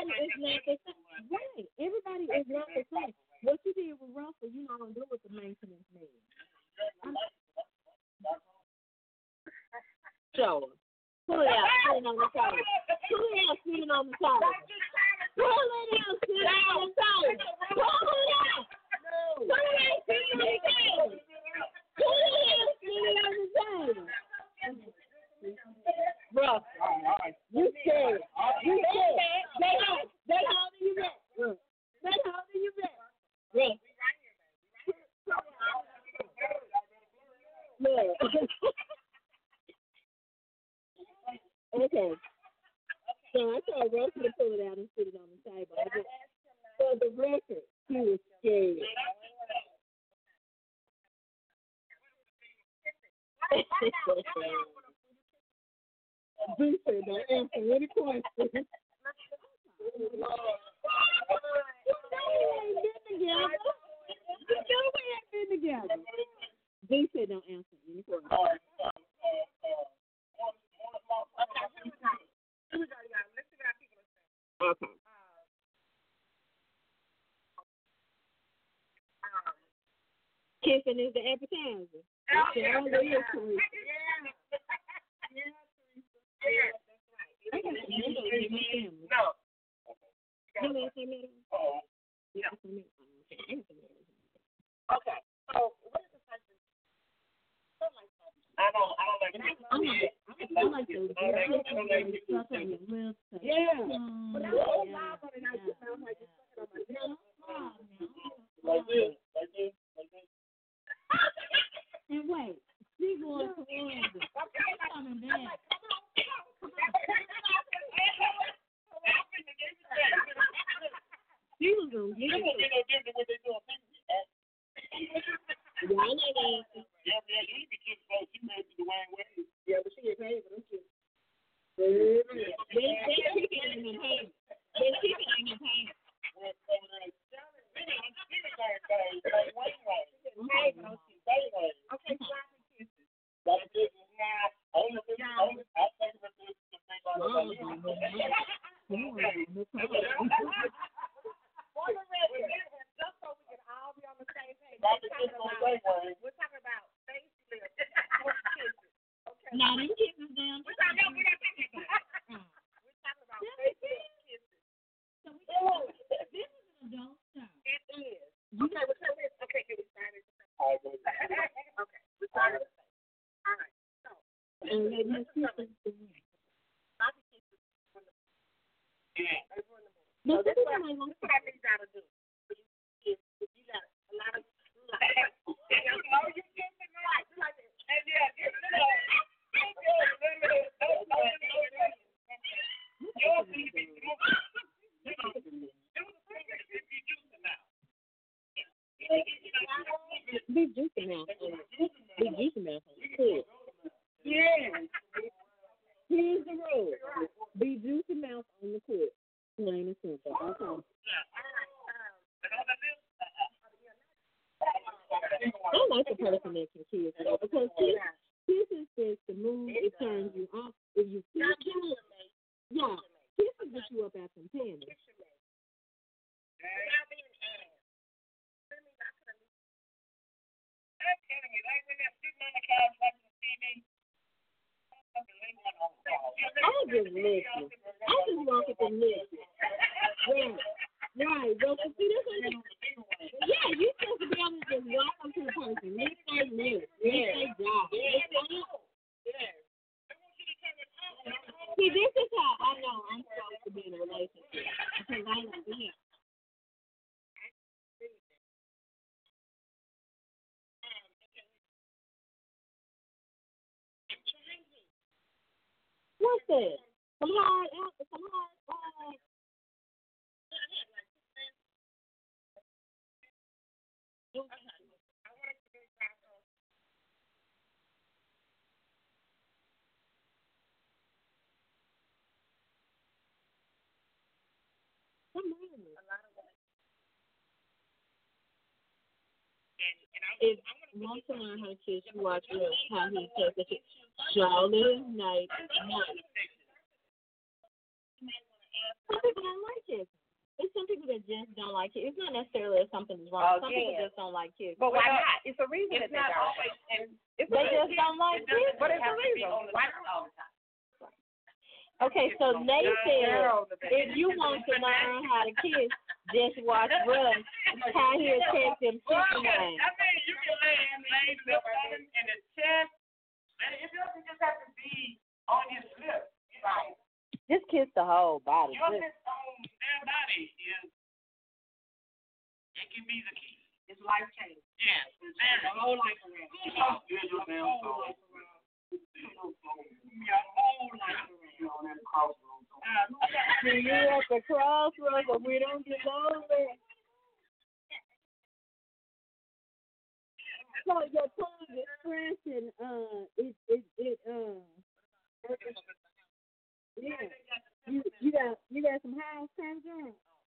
everybody is not the same. Right. Everybody is not the same. What you did with Russell, you know, do with the maintenance man. Show her. Pull it out, sitting on the table. Pull it out, sitting on the table. Pull it out, sitting on the table. Pull it out. Pull it out, sitting on the table. Pull it out, sitting on the table. Bro, you scared. You scared. They holding you back. They holding you back. Look. Look. Okay. So I told Russell to pull it out and sit it on the table. For the record, he was scared. B said, don't answer any questions. You know we ain't been together. B said, don't answer any questions. Okay. Kissing is the appetizer. Okay. So what is the question? I don't like it. I like those. Yeah. Like this. And wait, she going to Oregon. Coming back. She was going to get it. Yeah, I know that. Yeah, you be kissing folks. She married to Dwayne Wade. Yeah, but she get paid for them kids. They keep it in the hand. They keep it in the hand. Okay, just so we can all be on the same page. We're talking about face lips. Okay. Now, them kisses down. We're talking about face kisses. So this is an adult show. It is. Okay, okay, can we start it? Okay, we started. All right, so. And let me kisses. So this is what I need y'all to do. If you got a lot of Big juicy mouth. Big juicy mouth. Cool. yeah. Here's the rule. Be juicy mouth on the court. Plain and simple. Okay. I like the person that can kiss though, because kissing says to move, it turns you off. If you feel yeah, kissing gets you up at some panties. I just listen. I just walk up and listen. Right. Well, see, this is yeah, you supposed to be able to just walk up to the person. Let's say live. Let's say job. See, this is how I know I'm supposed to be in a relationship. Because I don't do it. What's that? Some hard. If one time her kids watch how he takes it, Charlie Night. Some people don't like kissing. There's some people that just don't like it. It's not necessarily that something is wrong. Some people just don't like kissing. But why not? It's a reason that they don't. Always, and They just don't like kissing. But it's a reason. on the right all the time. Okay, so Nate said if you want to learn how to kiss, just watch Russ how he'll text him Well, kissing I lane. mean, you can lay lips on him in the chest, and it doesn't just have to be on his lips. Right. Just kiss the whole body. Your lips on their body it can be the key. It's life changing. Yes, The whole life around. Good your damn soul. Your whole life around. You're on that crossroads. See you at the crossroads, but we don't get over. So your tongue expression, yeah. You got some house syndrome.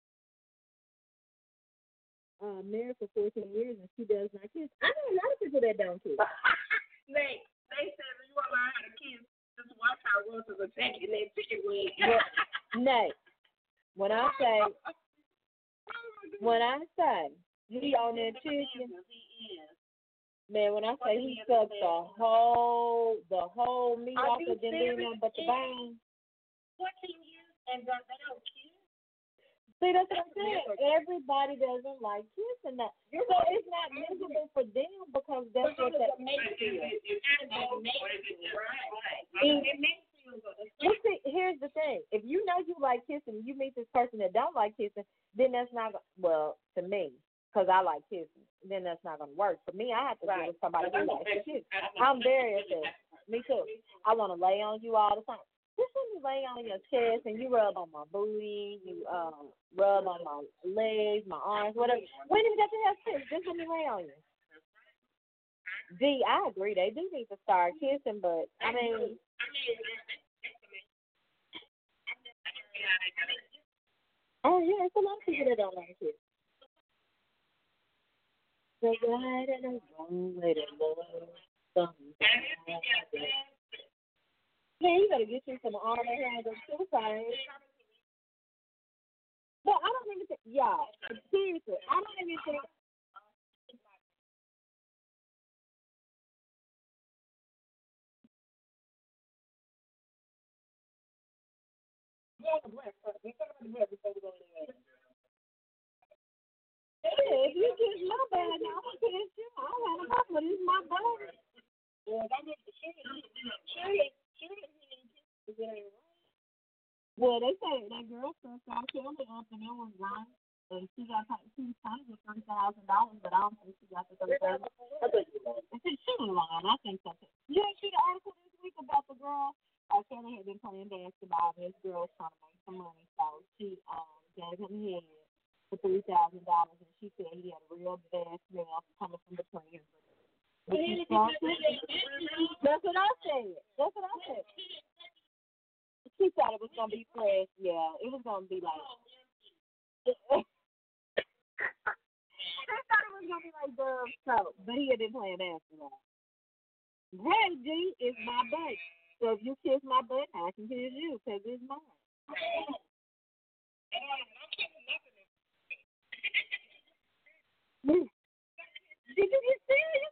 Married for 14 years and she does not kiss. I know a lot of people that don't kiss. They said if you want to learn how to kiss, just watch how Russ is attacking that chicken wing. Nay, when I say he on that chicken, man, when I say he sucks the whole meat off of them, ain't nothing but the bone. 14 years and they don't kiss. See, that's what I'm saying. Everybody doesn't like kissing that. So it's not miserable for them because that's what that makes you. You see, here's the thing. If you know you like kissing and you meet this person that don't like kissing, then that's not, well, to me, because I like kissing, then that's not going to work. For me, I have to be with somebody who likes to kiss. I'm very upset. Me too. I want to lay on you all the time. Just let me lay on your chest and you rub on my booty, you rub on my legs, my arms, whatever. We ain't even got to have sex. Just let me lay on you. D, I agree. They do need to start kissing, but I mean. Oh yeah, it's a lot of people that don't like kiss. The right and the wrong way to love something. Yeah, you better get you some arm and hands and suicide. But I don't even think, y'all, seriously, I don't even think. If you kiss my bad, now I'm going to kiss you. I don't have a problem. This is my body. Well, that is the shit. Well, they say that girl said I killed it up and it was right. And she was trying to get $30,000, but I don't think she got the $30,000. She was lying. I think so. You didn't see the article this week about the girl? Kelly had been playing basketball and this girl was trying to make some money, so she gave him head for $3,000, and she said he had a real bad smell coming from between his legs. That's what I said. She thought it was going to be fresh. Yeah, it was going to be like. She thought it was going to be like Dove soap, but he had been playing basketball. Hey, G, it's my butt. So if you kiss my butt, I can kiss you because it's mine. Did you get serious?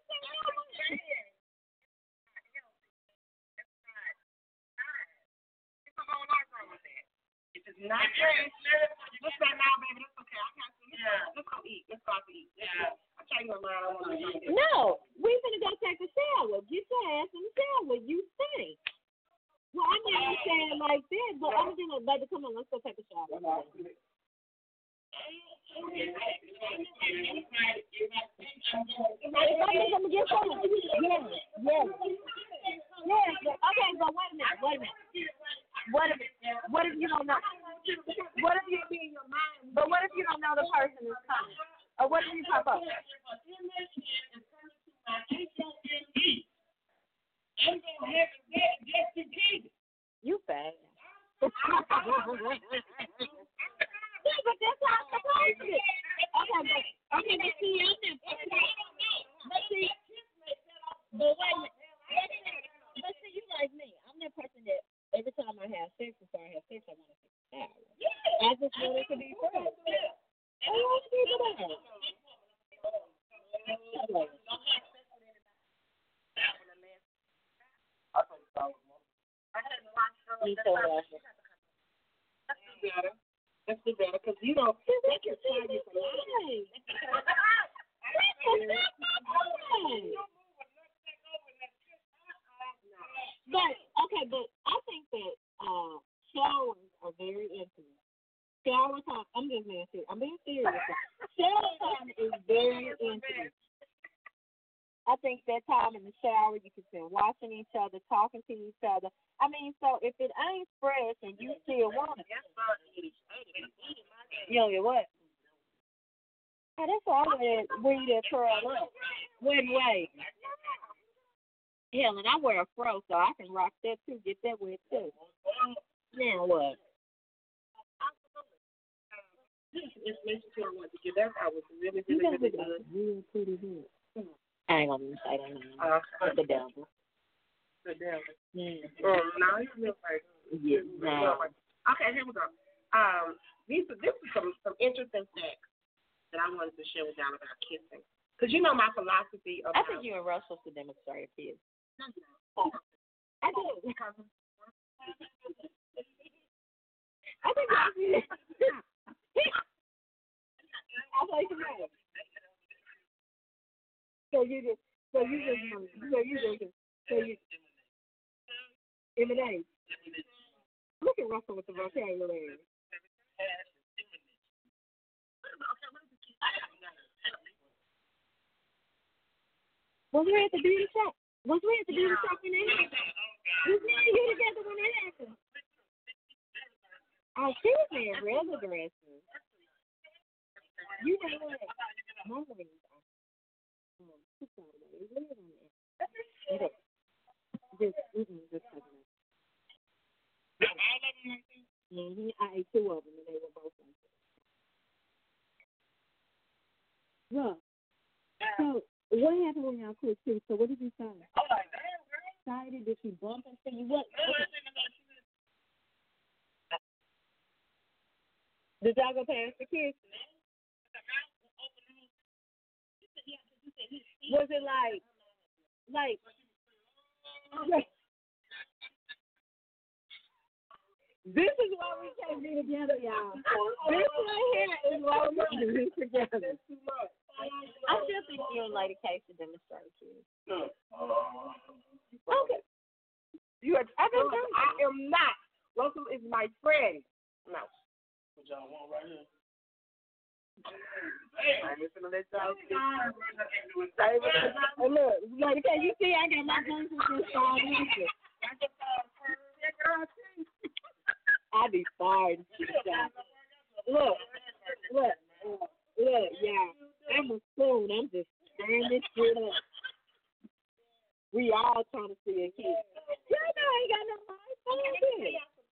Not good. Just say now, baby, that's okay. I got some. Let's go eat. Let's go out to eat. Yeah. I'll tell you what, I don't want to eat. No, we finna go take a shower. Get your ass in the shower. You stink. Well, I know you saying it like that, but I'm just like, baby, come on, let's go take a shower. If I think I'm gonna get something. Yes. Okay, but wait a minute. What if you don't know? What if you be in your mind? But what if you don't know the person is coming? Or what if you pop up? You bad. Yeah, but that's how I'm supposed to. Okay, but see, I'm not. But see, but wait a minute. But see, you like me. I'm that person that every time I have sex, before I have sex, I want to take a shower. Yeah. I just wanted to be fresh. I want to be the That's better because you know they can tell you for life. But okay, but I think that showers are very intimate. Shower time. I'm just being serious. I'm being serious. Shower time is very intimate. I think that time in the shower you can spend watching each other, talking to each other. I mean, so if it ain't fresh and you still want it, you don't get what? Oh, that's all that weed that curl up. Wait. Hell, and I wear a fro, so I can rock that too, get that wet too. Now what? It's Mexico. I want to give that. I was really good. Real pretty good. I ain't gonna say that name. The devil. The devil. No, he's real pretty. Yeah. No. Okay, here we go. This is some interesting facts that I wanted to share with y'all about kissing. Because you know my philosophy about... I think you and Russell should demonstrate kiss. No. I do. I think I do. I'll let you know. So you emanate. Look at Russell with the vocabulary. Was we at the beauty shop? Was we at the beauty shop when that happened? Was me and you together when that happened? Oh, she was wearing regular dresses. You know what? My name is I ate 2 of them and they were both like that. Well, so what happened when y'all quit too? So what did you say? Excited? Did she bump into you? What? Did y'all go past the kiss? Was it like this is why we can't be together, y'all. This right here is why we can't be together. I still think you and Lady K should demonstrate kiss. Okay. I am not. Russell is my friend. No. What y'all want right here? I'm just gonna let y'all see. Hey, look, Lady K, you see I got my guns with this song. I be sorry. Look, yeah. I'm a spoon. I'm just stirring this shit up. We all trying to see a kid. Yeah, no, I ain't got no mind for it.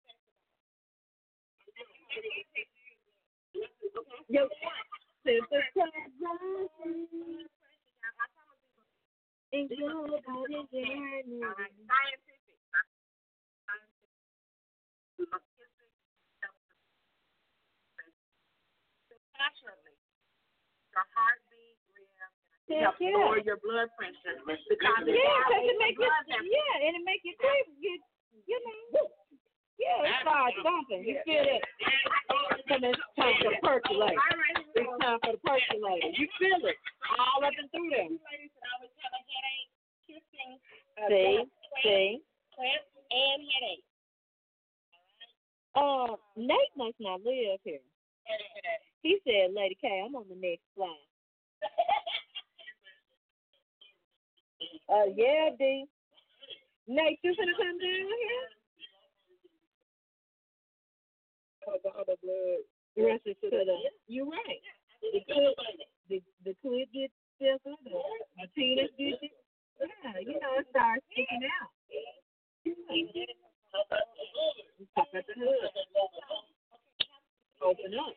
Yo, sister, lower your blood pressure. Because it make you, and it make you crave, you know. Yeah, it starts something. You feel it? And it's time for the percolator. It's time for the percolator. You feel it all up and through there. See? And headache. Nate must not live here. He said, Lady K, I'm on the next flight. Yeah, D. Nate, you finna come down here? All the blood rushes to the. You're right. The clit gets stiffer, the penis gets it. Yeah, you know, it starts sticking out. Open up.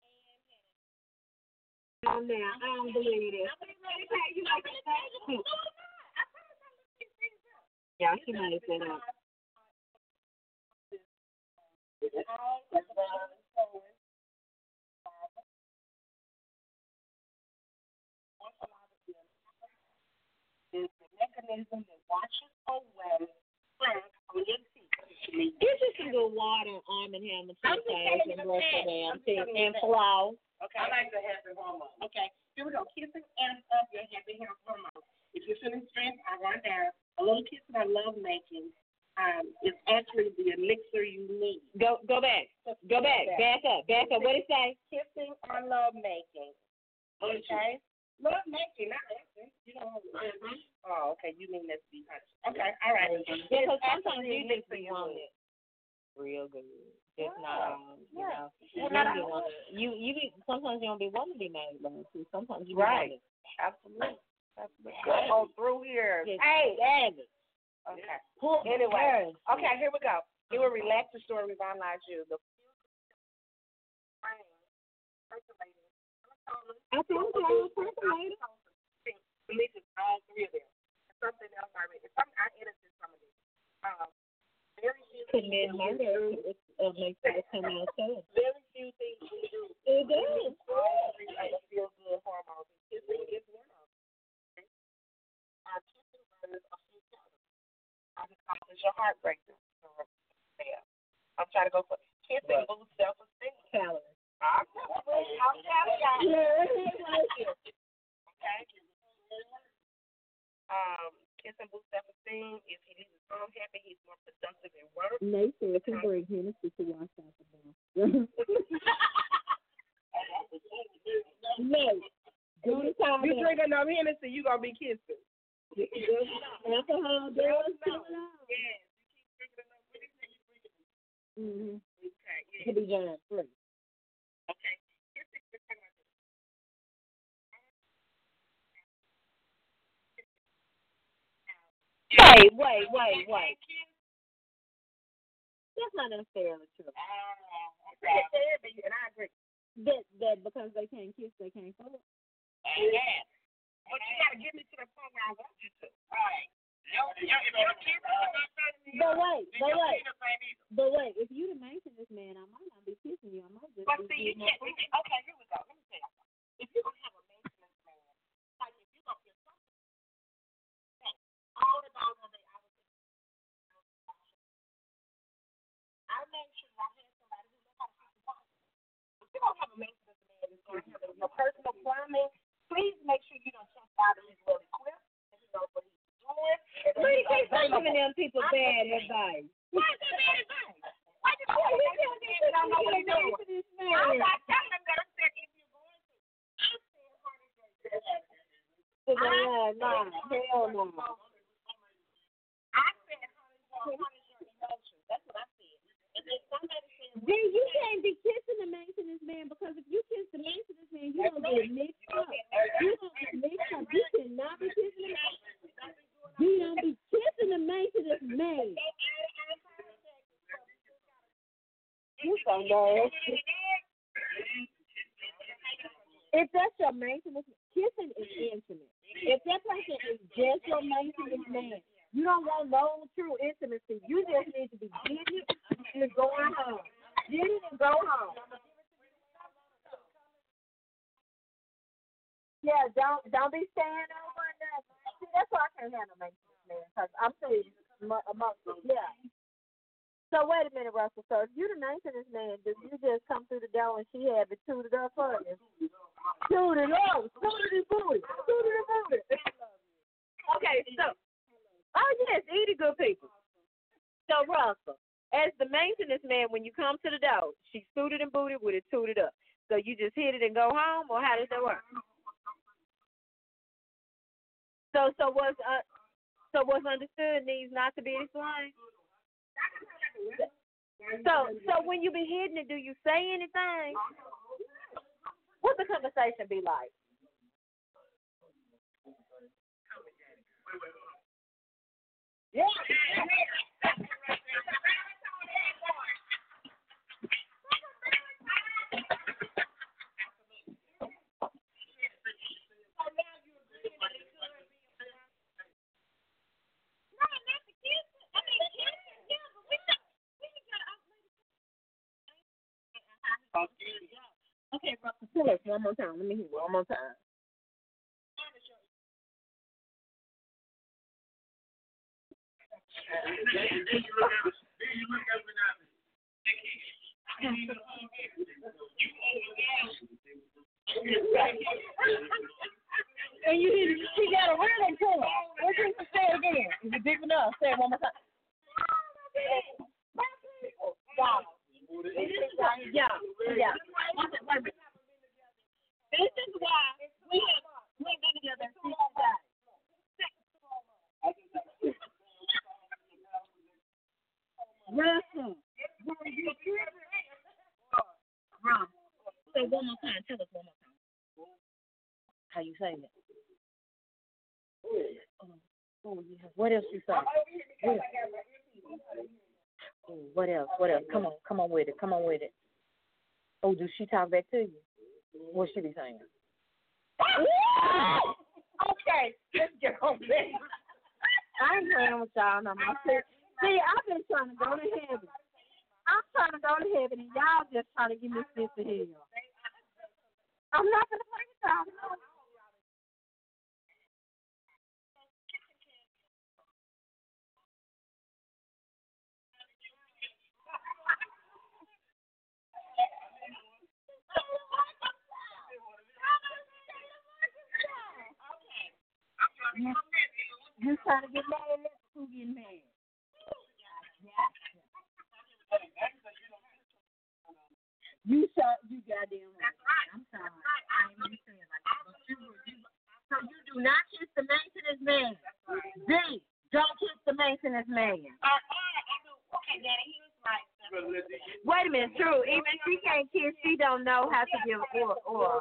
Oh, now, I don't believe it. Yeah, she might have said that. organism that washes away plaque on your teeth. Get you some good water, Arm & Hammer toothpaste, and brush your damn teeth, and floss. Okay. I like the happy hormone. Okay. Here we go. Kissing amps up your happy hormone. If you're feeling stressed, I run down. A little kissing I love making is actually the elixir you need. Go back. Go back. Back up. What did it say? Kissing or love making. Okay. Love making, not acting. You know. Oh, okay. You mean that's be touched. Okay. All right. Yeah, because sometimes you just want it real good. Just not all, you know. Sometimes you don't be wanting to be made love too. Sometimes you right. Want it. Absolutely. Oh, through here. Yes. Hey. Okay. Anyway. Okay, here we go. It will relax the story, revitalize you. The I told you percolator. Releases all three of them. Something else I read. I edited some of this. Very few things. Makes it come out too. Very few things we do. It does. All three are the feel good hormones. Kissing is one of them. Kissing burns a few calories. Causes your heart rate to fail. I'm trying to go for kissing boosts self-esteem. Calories. Kissing boosts self-esteem. If he leaves his mom happy, he's more productive at work. Nate said he brings Hennessy to wash out the mouth. No. You drink enough Hennessy, you gonna be kissing. Alcohol does come out. Yes. You keep drinking enough Hennessy, you Mm-hmm. Okay. It could be giant free. Okay. Wait. That's not necessarily true. And I agree. That because they can't kiss, they can't fuck. Amen. But you gotta get me to the point where I want you to. Right. If you're kissing, But wait, if you the maintenance man, I might not be kissing you. I might just. But see, you can't. Okay, here we go. Let me tell you. If you're gonna have a maintenance man, like if you're gonna get something, all the dogs on there, I made sure I had somebody who knows how to fix the water. If you're gonna have a maintenance man who's gonna have your personal plumbing, please make sure you don't check out of his well equipped and he knows what he's doing. Please keep giving them people bad advice. Why is that bad advice? Why you don't know what he's doing? I'm not telling them that. I said if you're going to. Hell no. I said harness your emotions. That's what I said. And then somebody said, then you can't be kissing the maintenance man because if you kiss the maintenance man, you don't get mixed up. You cannot be kissing the maintenance man. You don't be kissing the maintenance man. You so nasty. If that's your maintenance, kissing is intimate. If that person is just your maintenance man, you don't want no true intimacy. You just need to be getting it and going home. Get it and go home. Yeah, don't be staying over and that. See, that's why I can't handle maintenance man, because I'm saying amongst them. Yeah. So wait a minute, Russell. So if you the maintenance man, did you just come through the door and she had it tooted up for you? Tooted up, tooted booty. Okay, so yes, eat it, good people. So Russell, as the maintenance man, when you come to the door, she's suited and booted with it tooted up. So you just hit it and go home, or how does that work? So what's understood needs not to be explained. So when you be hitting it, do you say anything? What's the conversation be like? Yeah. Okay, Russell, pull us one more time. Let me hear one more time. And she got a really to her. What you say it again? Is it deep enough? Say it one more time. Yeah. This is why we've been together since Russell. Say one more time. Tell us one more time. How you say it? Oh, yeah. What else you say? What else? Come on with it. Oh, do she talk back to you? What she be saying? Okay, let's get on there. I ain't playing with y'all no more. See, I've been trying to go to heaven. I'm trying to go to heaven, and y'all just trying to give me sense of hell. I'm not going to play with y'all. No. You trying to get mad? Who getting mad? You goddamn right. I'm sorry. I ain't even saying like that. But so you do not kiss the maintenance man. D, don't kiss the maintenance man. Okay, Daddy, here's my. Wait a minute, true. Even she can't kiss, she don't know how to give oral.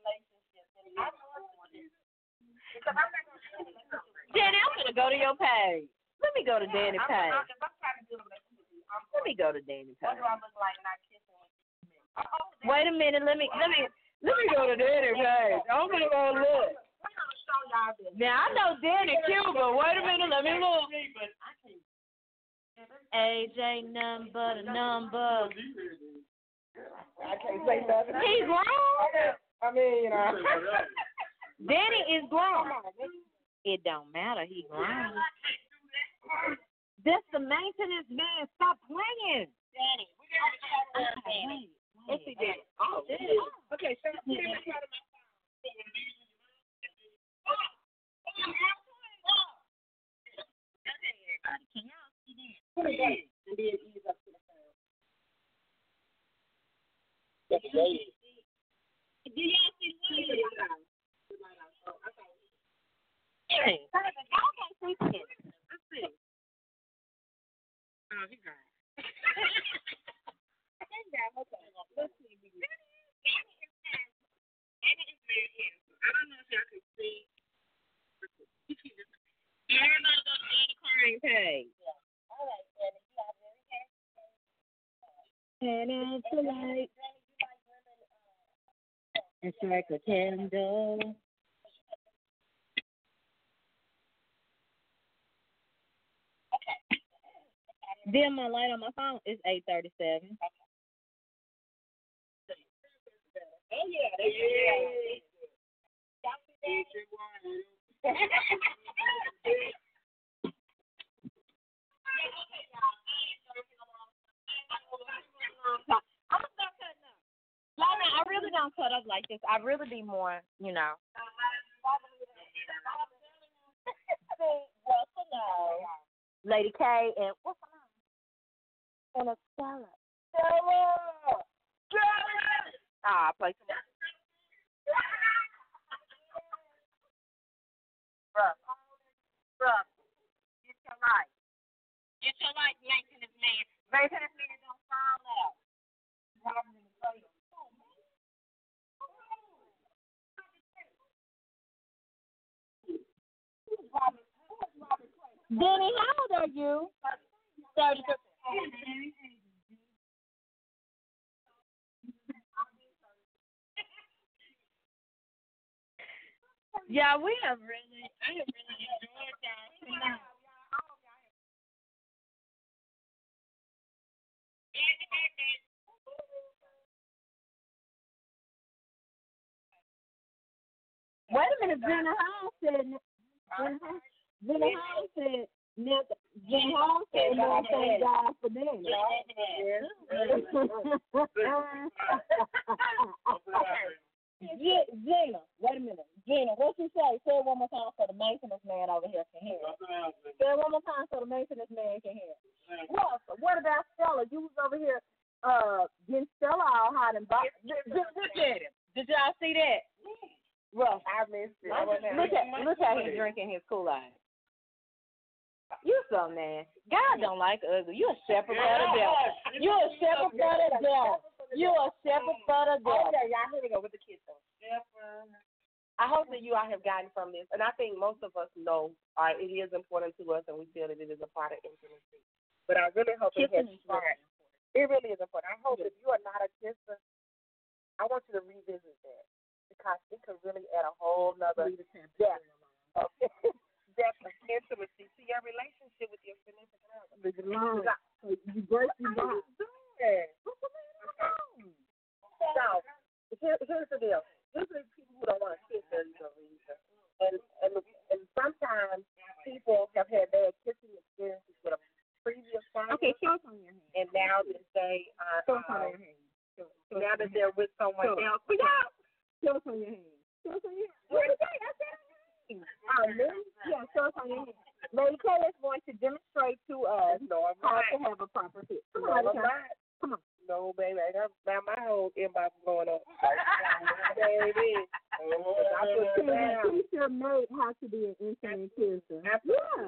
Danny, I'm gonna go to your page. Let me go to Danny page. Let me go to Danny page. What do I look like not kissing? Wait a minute. Let me go to Danny page. I'm gonna go look. Now I know Danny cute, but wait a minute. Let me look. Age ain't nothing but a number. I can't say nothing. He's grown. I mean, Danny is grown. It don't matter. He grown. That's the maintenance man. Stop playing. Danny, we got to talk about Danny. What's he doing? Oh, okay. So can y'all see that? Put it down and then ease up to the sound. Do y'all see the light? Hey, y'all can't see this. Let's see. Oh, he got it. Let's see. Danny is very handsome. I don't know if y'all can see. Everybody go to Danny Crying page. Yeah. All right, Danny. You are very handsome. Turn out the light. And strike a candle. Dim my light on my phone. It's 8:37. Oh yeah. I really don't cut up like this. I really be more, Lady K and what's her name? And Stella. Ah, I play some. Bruh, get your light. Get your light, maintenance man. Maintenance man don't fall out. Denny, how old are you? 30. Yeah, I have really enjoyed y'all tonight. Wait a minute, Jenna Hall said Jen Hall said, "Lord, thank God for that." Gina, wait a minute. Gina, what you say? Say it one more time so the maintenance man over here can hear. Say it one more time so the maintenance man can hear. What about Stella? You was over here getting Stella all hot and bothered. Look at him. Did y'all see that? Russ, I missed it. Look how he's drinking his Kool-Aid. You something, man. God don't like ugly. You a shepherd for the devil. You a shepherd for the devil. You a shepherd for the devil. Okay, y'all, here we go with the kids. I hope that you all have gotten from this, and I think most of us know it is important to us, and we feel that it is a part of intimacy. But I really hope it has sparked. It really is important. I hope if you are not a kisser, I want you to revisit that because it could really add a whole nother depth of intimacy to your relationship with your significant other. You break your bond. So here's the deal. Usually people who don't want to kiss are the reason. And sometimes people have had bad kissing experiences with a previous partner. Okay, show us on your hand. And now that they show us on your hand. Now that they're with someone else. Show us on your hand. Show us on your hand. Yeah, show us on your hand. Lady K is going to demonstrate to us how to have a proper fit. Come on, come on. No, baby. Now my whole inbox is going up. There it is. Teach your mate how to be an intimate kisser. Yeah.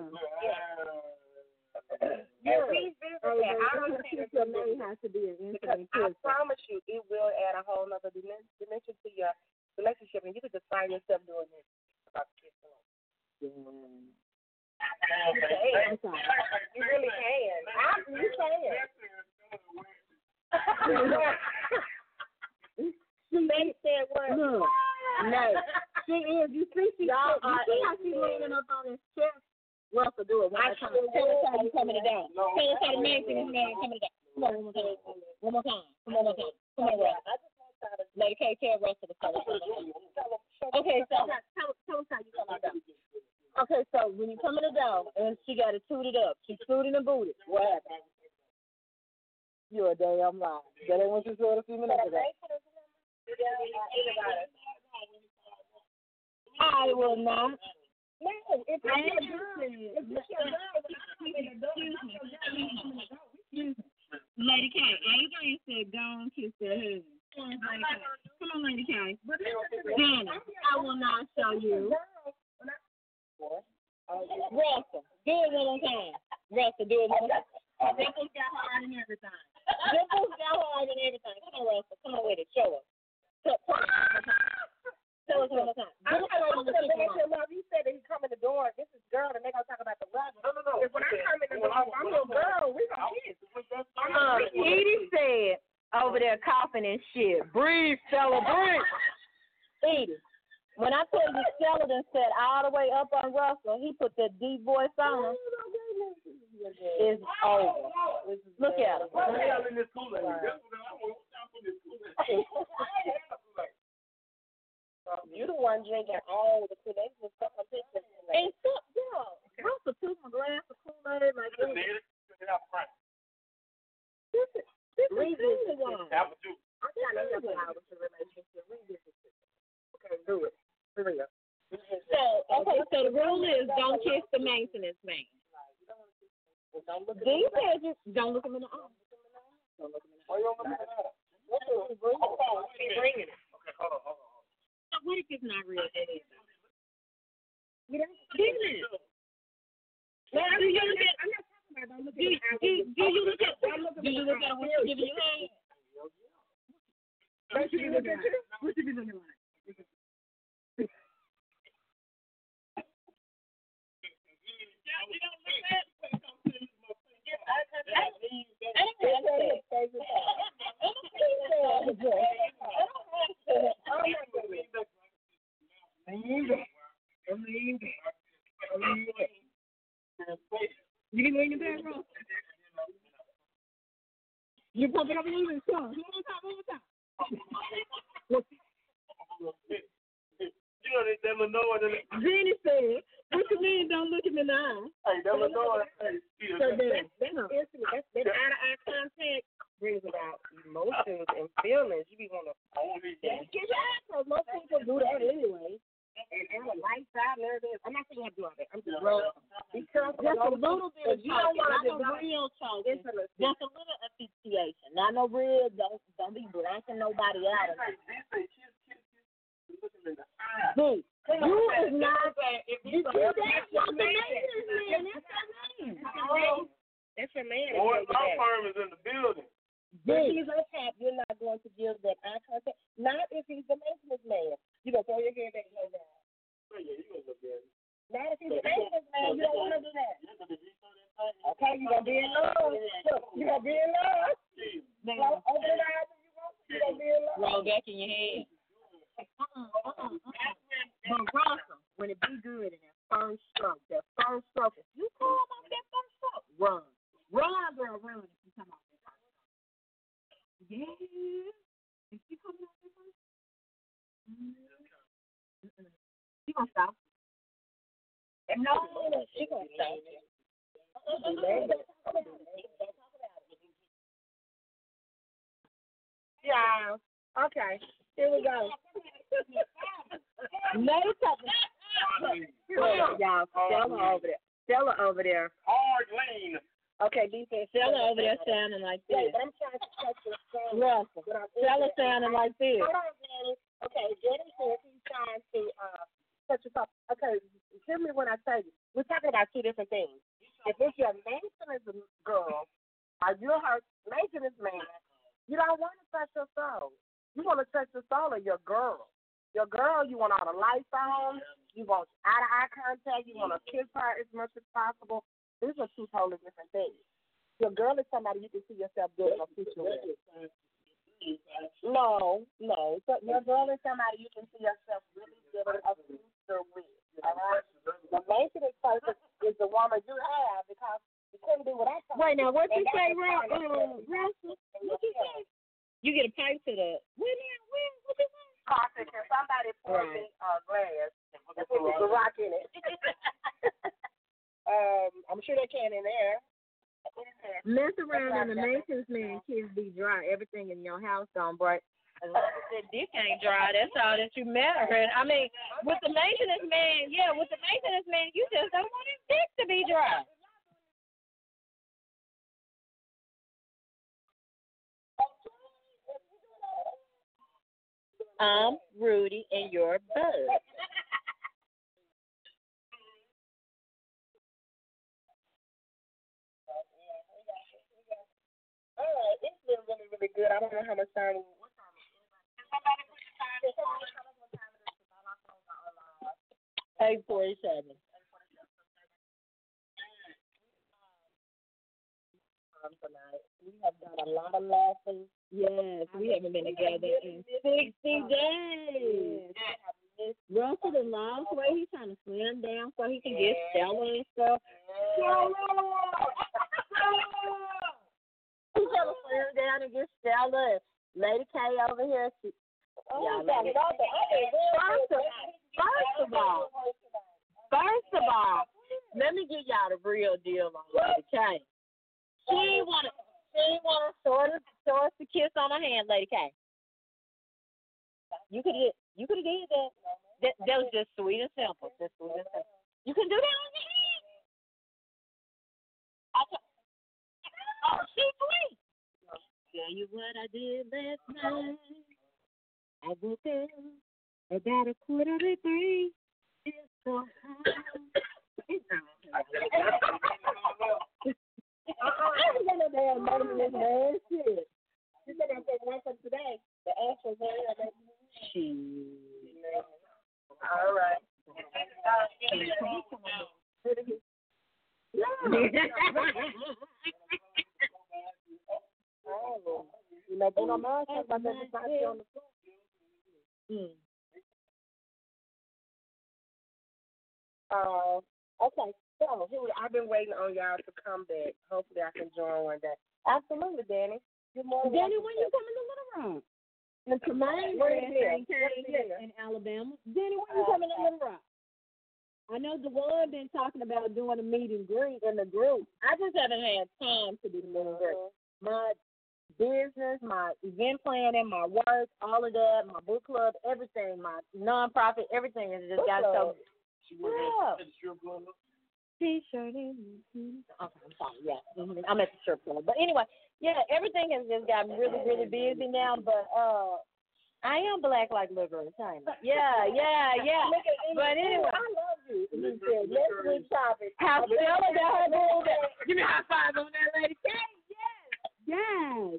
Teach your mate how to be an intimate kisser. I promise you, it will add a whole other dimension to your relationship, and you could just find yourself doing this about kissing. You really can. You can. They said what? Look, no. She is. You see how she's leaning up on his chest? Russell, do it one more time. Tell us how you coming it down. Tell us how the man coming it down. Come on, one more time. One more time. Come on, Russell. Lady K, tell Russell to tell us. Okay, so tell us how you coming it down. Okay, so when you come in the door and she got it tooted up, she's tooted and booted. What happened? You're a damn lie. That ain't what you said a few minutes ago. I will not. No, if Lady K, Adrian said, "Go on, kiss their husband." Come on, Lady K. Danny, I will not show you. Russell, do it one more time. Russell, do it one more time. Dimples got hard and everything. Come on, Russell. Come on with it. Show us. Tell us one more time. He said that he come in the door. This is girl, and they're gonna talk about the weather. No. If when I come in the door, I'm a girl. We gonna kiss. Edie said over there coughing and shit. Breathe, Stella, breathe. Edie, when I tell you Stella done sat all the way up on Russell, he put that deep voice on him. It's over. Look at him. You're the one drinking all the Kool-Aid and stuff like this. And stuff, yeah. Russell took my glass of Kool-Aid like this. This is the one. I'm trying to help you out with the relationship. Okay, do it. For real. So the rule is don't kiss the maintenance man. These pages, don't look him in the eye. Don't look him in the eye. Why you don't look at that? She's bringing it. Okay, hold on. What if it's not real? You don't Isn't it? Well, do you look at? Do you look at? Do you look at what you're giving you hand? What you be looking at? What you be looking like? You can lean it back, bro. You pump it up a little bit, so. One more time. Jenny said, what you mean don't look him in the eye? Hey, that's the door and say, So then, that's intimate. That eye-to-eye contact brings about emotions and feelings. You be want to get your eyes closed. Most people do that anyway. And on the light side and everything. I'm not saying you have to do all that. I'm just because just a little bit of you don't want to do real talking. Just a little asphyxiation. Not no real. Don't be blanking nobody out. See, you is not. You do that. You're the maintenance man. That's your man. Boy, my firm is in the building. If he's unhappy, you're not going to give that eye contact. Not if he's the maintenance man. You gonna throw your head back and go down. Oh, yeah, you gonna look at it. Not if he's the maintenance man. You don't want to do that. Okay, you gonna be in love. You gonna be in love. Open the eyes if you want. You gonna be in love. Roll back in your head. But Russell, when it be good in that first stroke, if you come off that first stroke, run, girl, run if you come off that first stroke. Yeah, if you come off that first stroke, she gonna stop. No, she gonna stop. Yeah. Okay. Here we go. Y'all, Stella over there. Hard lane. Okay, defense. Stella over there sounding like this. Wait, but I'm trying to touch this. Russell. Stella sounding like this. Hold on, Danny. Okay, Danny says he's trying to touch us up. Okay, hear me when I tell you. We're talking about two different things. If it's your maintenance girl or you're her maintenance man, you don't want to touch her soul. You want to touch the soul of your girl. Your girl, you want all the lights on. You want eye-to-eye contact. You want to kiss her as much as possible. These are two totally different things. Your girl is somebody you can see yourself building a future with. No. So your girl is somebody you can see yourself really building a future with. All right? The maintenance person is the woman you have because you couldn't do without something. Wait, now, what you say, Russell? What you say? You get a pipe to the. What you say? Caustic, and somebody poured me a glass and put the rock in it. I'm sure they can in there. Mess around and the maintenance man kids be dry. Everything in your house don't break. As long as that dick ain't dry, that's all that you matter. And I mean, with the maintenance man, you just don't want his dick to be dry. I'm Rudy and you're Bud. All right, it's been really, really good. I don't know how much time. What time is it? 8:47. Tonight. We have done a lot of laughing. Yes, we haven't been together in 60 days. Russell and lost weight. He's trying to slim down so he can get Stella and stuff. He's trying to slim down and get Stella and Lady K over here. First of all, let me give y'all the real deal on Lady K. She wanted show us the kiss on her hand, Lady K. You could have did that. That was just sweet and simple. You can do that on your hand. Oh, she's sweet. Tell you what I did last night. I woke up about 2:45. It's so hot. I was in a damn moment, man. Shit. You said I'm taking one from today. The actual man. All right. Oh, you know, Bruno Mars talking about that on the floor. Okay. So, I've been waiting on y'all to come back. Hopefully, I can join one day. Absolutely, Danny. Danny, when you coming to Little Rock? And Tremaine in Alabama. Danny, when you coming to Little Rock? I know Dewan been talking about doing a meet and greet in the group. I just haven't had time to do the meet and greet. My business, my event planning, my work, all of that, my book club, everything, my nonprofit, everything has just got so. Yeah. T-shirt in. Okay, I'm sorry. Yeah, I'm at the strip club. But anyway, yeah, everything has just gotten really, really busy now. But I am black like licorice, ain't I? Yeah. But anyway, I love you. He said, let's switch topics. How Stella got her doing that? Give me a high five on that lady. Yes.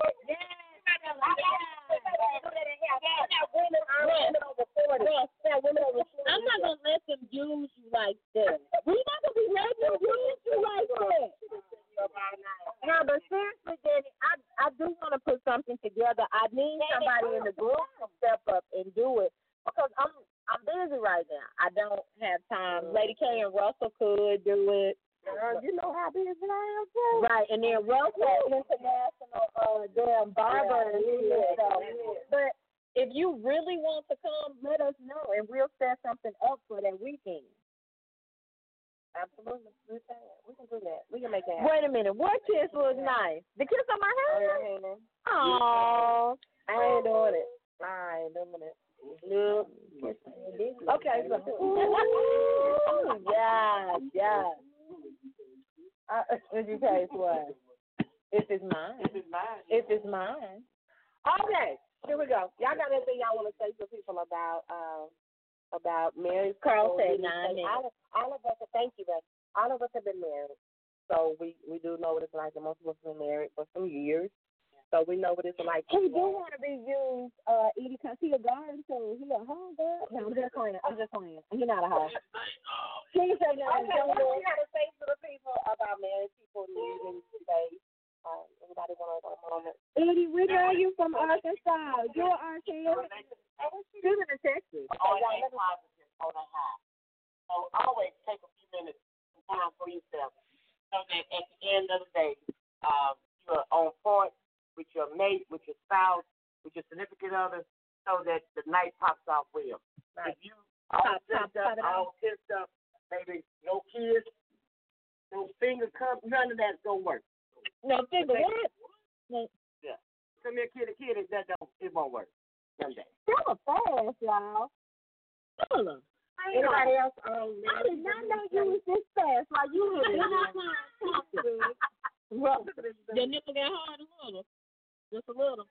I'm not gonna let them use you like that. We're not gonna be letting them use you like that. No, but seriously, Danny, I do want to put something together. I need somebody in the group to step up and do it because I'm busy right now. I don't have time. Lady K and Russell could do it. You know how busy I am too. Right, and then Russell International damn barber is here. So, but if you really want to come, let us know, and we'll set something up for that weekend. Absolutely. We can do that. We can make that happen. Wait a minute. What kiss was nice? The kiss on my hand? Oh, I ain't doing it. Nope. Okay. So. Yeah. Would you say it's what? If it's mine. Okay. Here we go. Y'all got anything y'all want to say to people about marriage? Carl said 9 minutes. All of us, thank you, but all of us have been married. So we do know what it's like, and most of us have been married for some years. So we know what it's like. He do want to be used, Edie, because he a guard, so he a home guard. No, I'm just playing. He's not a hoe. Please say no. Okay, what do you got to say to the people about married people needing space? Anybody want to moment? Edie, where are you from? Arkansas. You're Arkansas. She's in Texas. Oh, yeah, positive. Hold on high. So always take a few minutes of time for yourself so that at the end of the day, you're on point with your mate, with your spouse, with your significant other, so that the night pops off well. Right. If you all pissed up, maybe no kids, no finger cup, none of that's gonna work. No finger what? Yeah. Come here, kitty, it won't work. Someday. Still fast, y'all. Still. Anybody else? I did not know you was this fast. Like you were. Your nipple got hard a little. Just a little.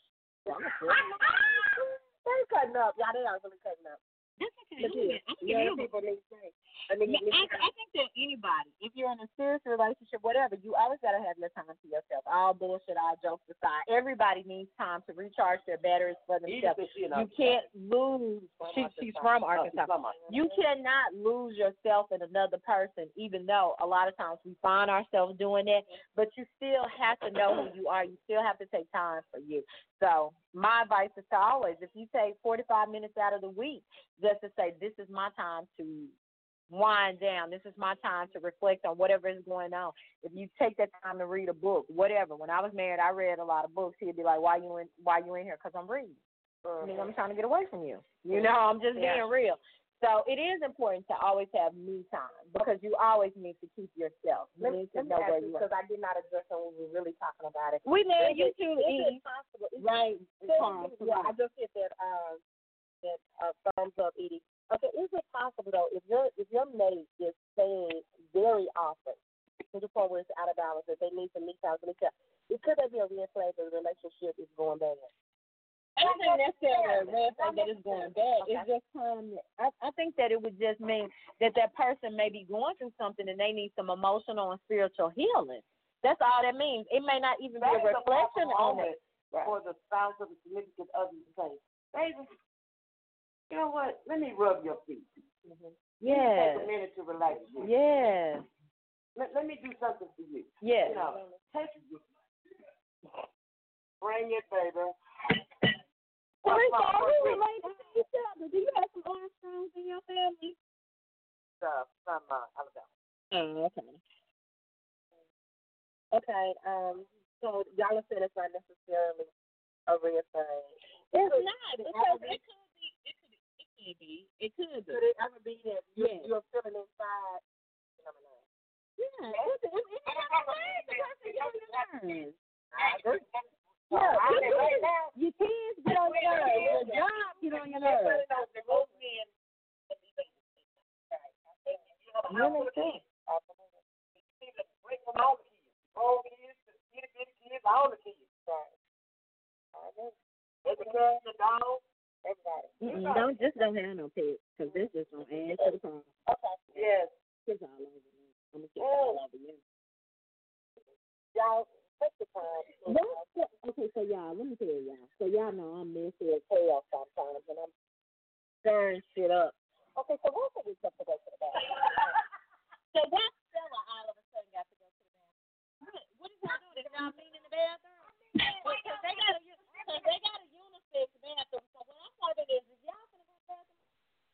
They're cutting up. Y'all, they are really cutting up. That's okay. People need space. I think that anybody, if you're in a serious relationship, whatever, you always got to have your time to yourself. All bullshit, all jokes aside. Everybody needs time to recharge their batteries for themselves. You can't lose. She's from Arkansas. You cannot lose yourself in another person, even though a lot of times we find ourselves doing that. But you still have to know who you are. You still have to take time for you. So my advice is to always, if you take 45 minutes out of the week, just to say, this is my time to wind down. This is my time to reflect on whatever is going on. If you take that time to read a book, whatever. When I was married, I read a lot of books. He'd be like, why you in here? Because I'm reading. I mean, I'm trying to get away from you. You know, I'm just being real. So it is important to always have me time because you always need to keep yourself. You need to know where you are. Because I did not address when we were really talking about it. We know you too, Edie. Right. Yeah, I just hit that thumbs up, Edie. Okay, is it possible though if your mate is staying very often to the point where it's out of balance, that they need some me time, could that be a red flag that the relationship is going bad? I don't think necessarily a red flag that it's going bad. Okay. It's just time. I think that it would just mean that person may be going through something and they need some emotional and spiritual healing. That's all that means. It may not even be a reflection on it. For the spouse of the significant other to say, baby, you know what? Let me rub your feet. Mm-hmm. Yeah. Take a minute to relax. Yeah. Let me do something for you. Yeah. You know, bring it, baby. Who related to each other? Do you have some Armstrongs in your family? From Alabama. Oh, okay. Okay. So y'all are saying it's not necessarily a real thing. It's not because it could could be. It could be. Could it ever be that Yes. you're feeling inside? Yeah. It's not bad. The person get on your nerves. I agree. Yeah, Right now, your kids get on your nerves. Your job get on your nerves. most men Women too. break from all the kids. All kids, the kids, all the kids. Right. The cat, the dog, everybody. Don't have no pets, because this just gonna add to the problem. Okay. Yes. Kids all over me. I'm gonna kiss all over you. Y'all, take the time. Okay, so y'all, let me tell y'all. So y'all know I'm messy as hell sometimes, and I'm stirring shit up. Okay, so what's the reason to go to the bathroom? So why Stella all of a sudden got to go to the bathroom? What did y'all do? Did y'all meet in the bathroom? Because they got a unisex bathroom. So what I'm wondering is y'all gonna go to the bathroom?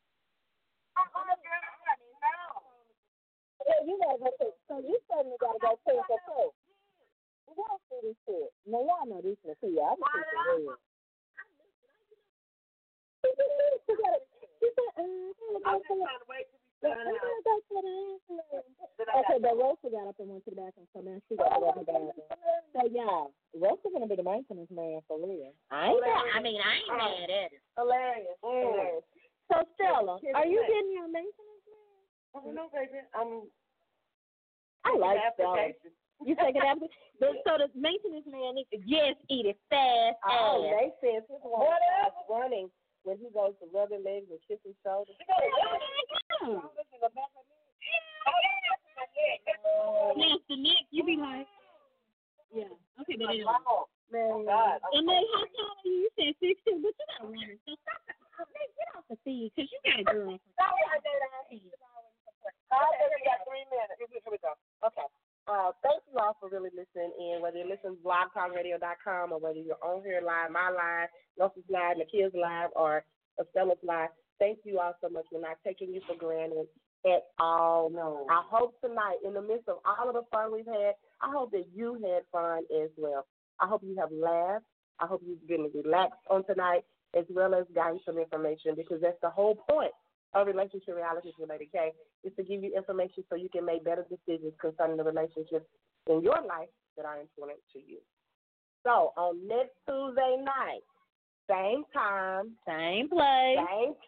Yeah, you gotta go to. So you certainly gotta go to the too. Y'all see this shit? No, y'all know this shit too. I'm gonna see the real. Okay, but Rosa got up and went to the bathroom, so now she got to go to the bathroom. So y'all, Rosa's gonna be the maintenance man for real. I ain't mad at it. Hilarious. Hilarious. So Stella, are you getting your maintenance man? I don't know, baby. I like Stella. You take it after. So the maintenance man needs to eat it fast. Oh, they said his woman is running when he goes to rub his legs and kiss his shoulders. Yes, the neck, you be like, yeah. Okay, but anyway. Man, God. And then how tall are you? You said 6'2", but you got to run. So stop. Get off the feed, because you got a girl. We got 3 minutes. Here we go. Okay. Thank you all for really listening in, whether you're listening to blogtalkradio.com or whether you're on here live, my live, Nelson's live, Nakia's live, or Stella's live. Thank you all so much. We're not taking you for granted at all. No. I hope tonight, in the midst of all of the fun we've had, I hope that you had fun as well. I hope you have laughed. I hope you've been relaxed on tonight, as well as gotten some information, because that's the whole point of Relationship Realities with Lady K, is to give you information so you can make better decisions concerning the relationships in your life that are important to you. So on next Tuesday night, same time, Same place.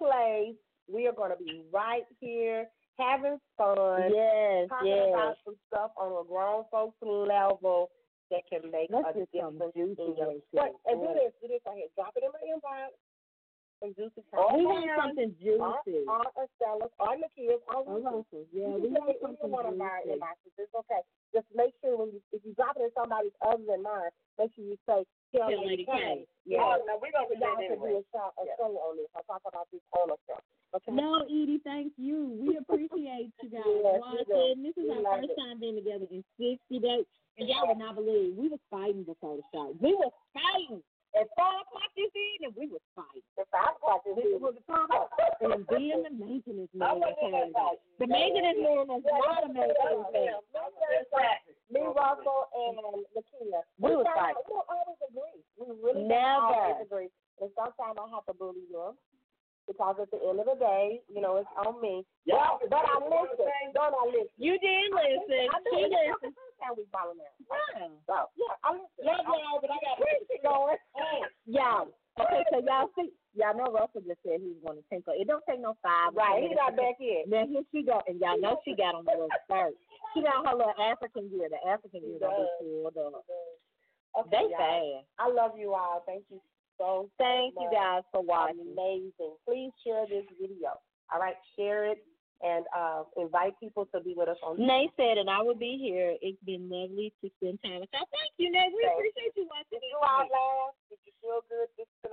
we are going to be right here having fun, talking about some stuff on a grown folks level that can make a difference in your life. And do this right here. Drop it in my inbox. Some juicy We want something juicy. Or Stella's, or Nakia's, or Rosa's. Yeah, we want something something one of our juicy. inboxes. It's okay. Just make sure if you drop it in somebody's other than mine, make sure you say, Tell Lady K. Yeah. Now we're going to do that anyway. A show on this. I'll talk about this on a show. Okay? No, Edie, thank you. We appreciate you guys watching. This is our first time being together in 60 days. And y'all would not believe, we was fighting before the show. We was fighting. At 4 o'clock this evening, we was fighting. At 5 o'clock this evening. And then the maintenance man came. The maintenance man is not a maintenance man. Me, Russell, and Nakia. We was fighting. We don't always agree. We really Never don't always agree. And sometimes I have to bully them, because at the end of the day, it's on me. But I listen. Don't I listen? You did listen. She listened. How we follow now. Yeah. So, I listen. But I got shit going. Y'all. Okay, so y'all see, y'all know Russell just said he was going to tinkle. It don't take no 5. Right, he's not back yet. Now here she go, and y'all know she got on the little skirt. She got her little African gear. The African gear gonna be pulled up. Okay, they fast. I love you all. Thank you so Thank much. you guys for watching. Amazing. Please share this video. All right, share it and invite people to be with us on. Nay said, and I will be here. It's been lovely to spend time with y'all. Thank you, Nay. We appreciate you watching. Did you all laugh? Did you feel good this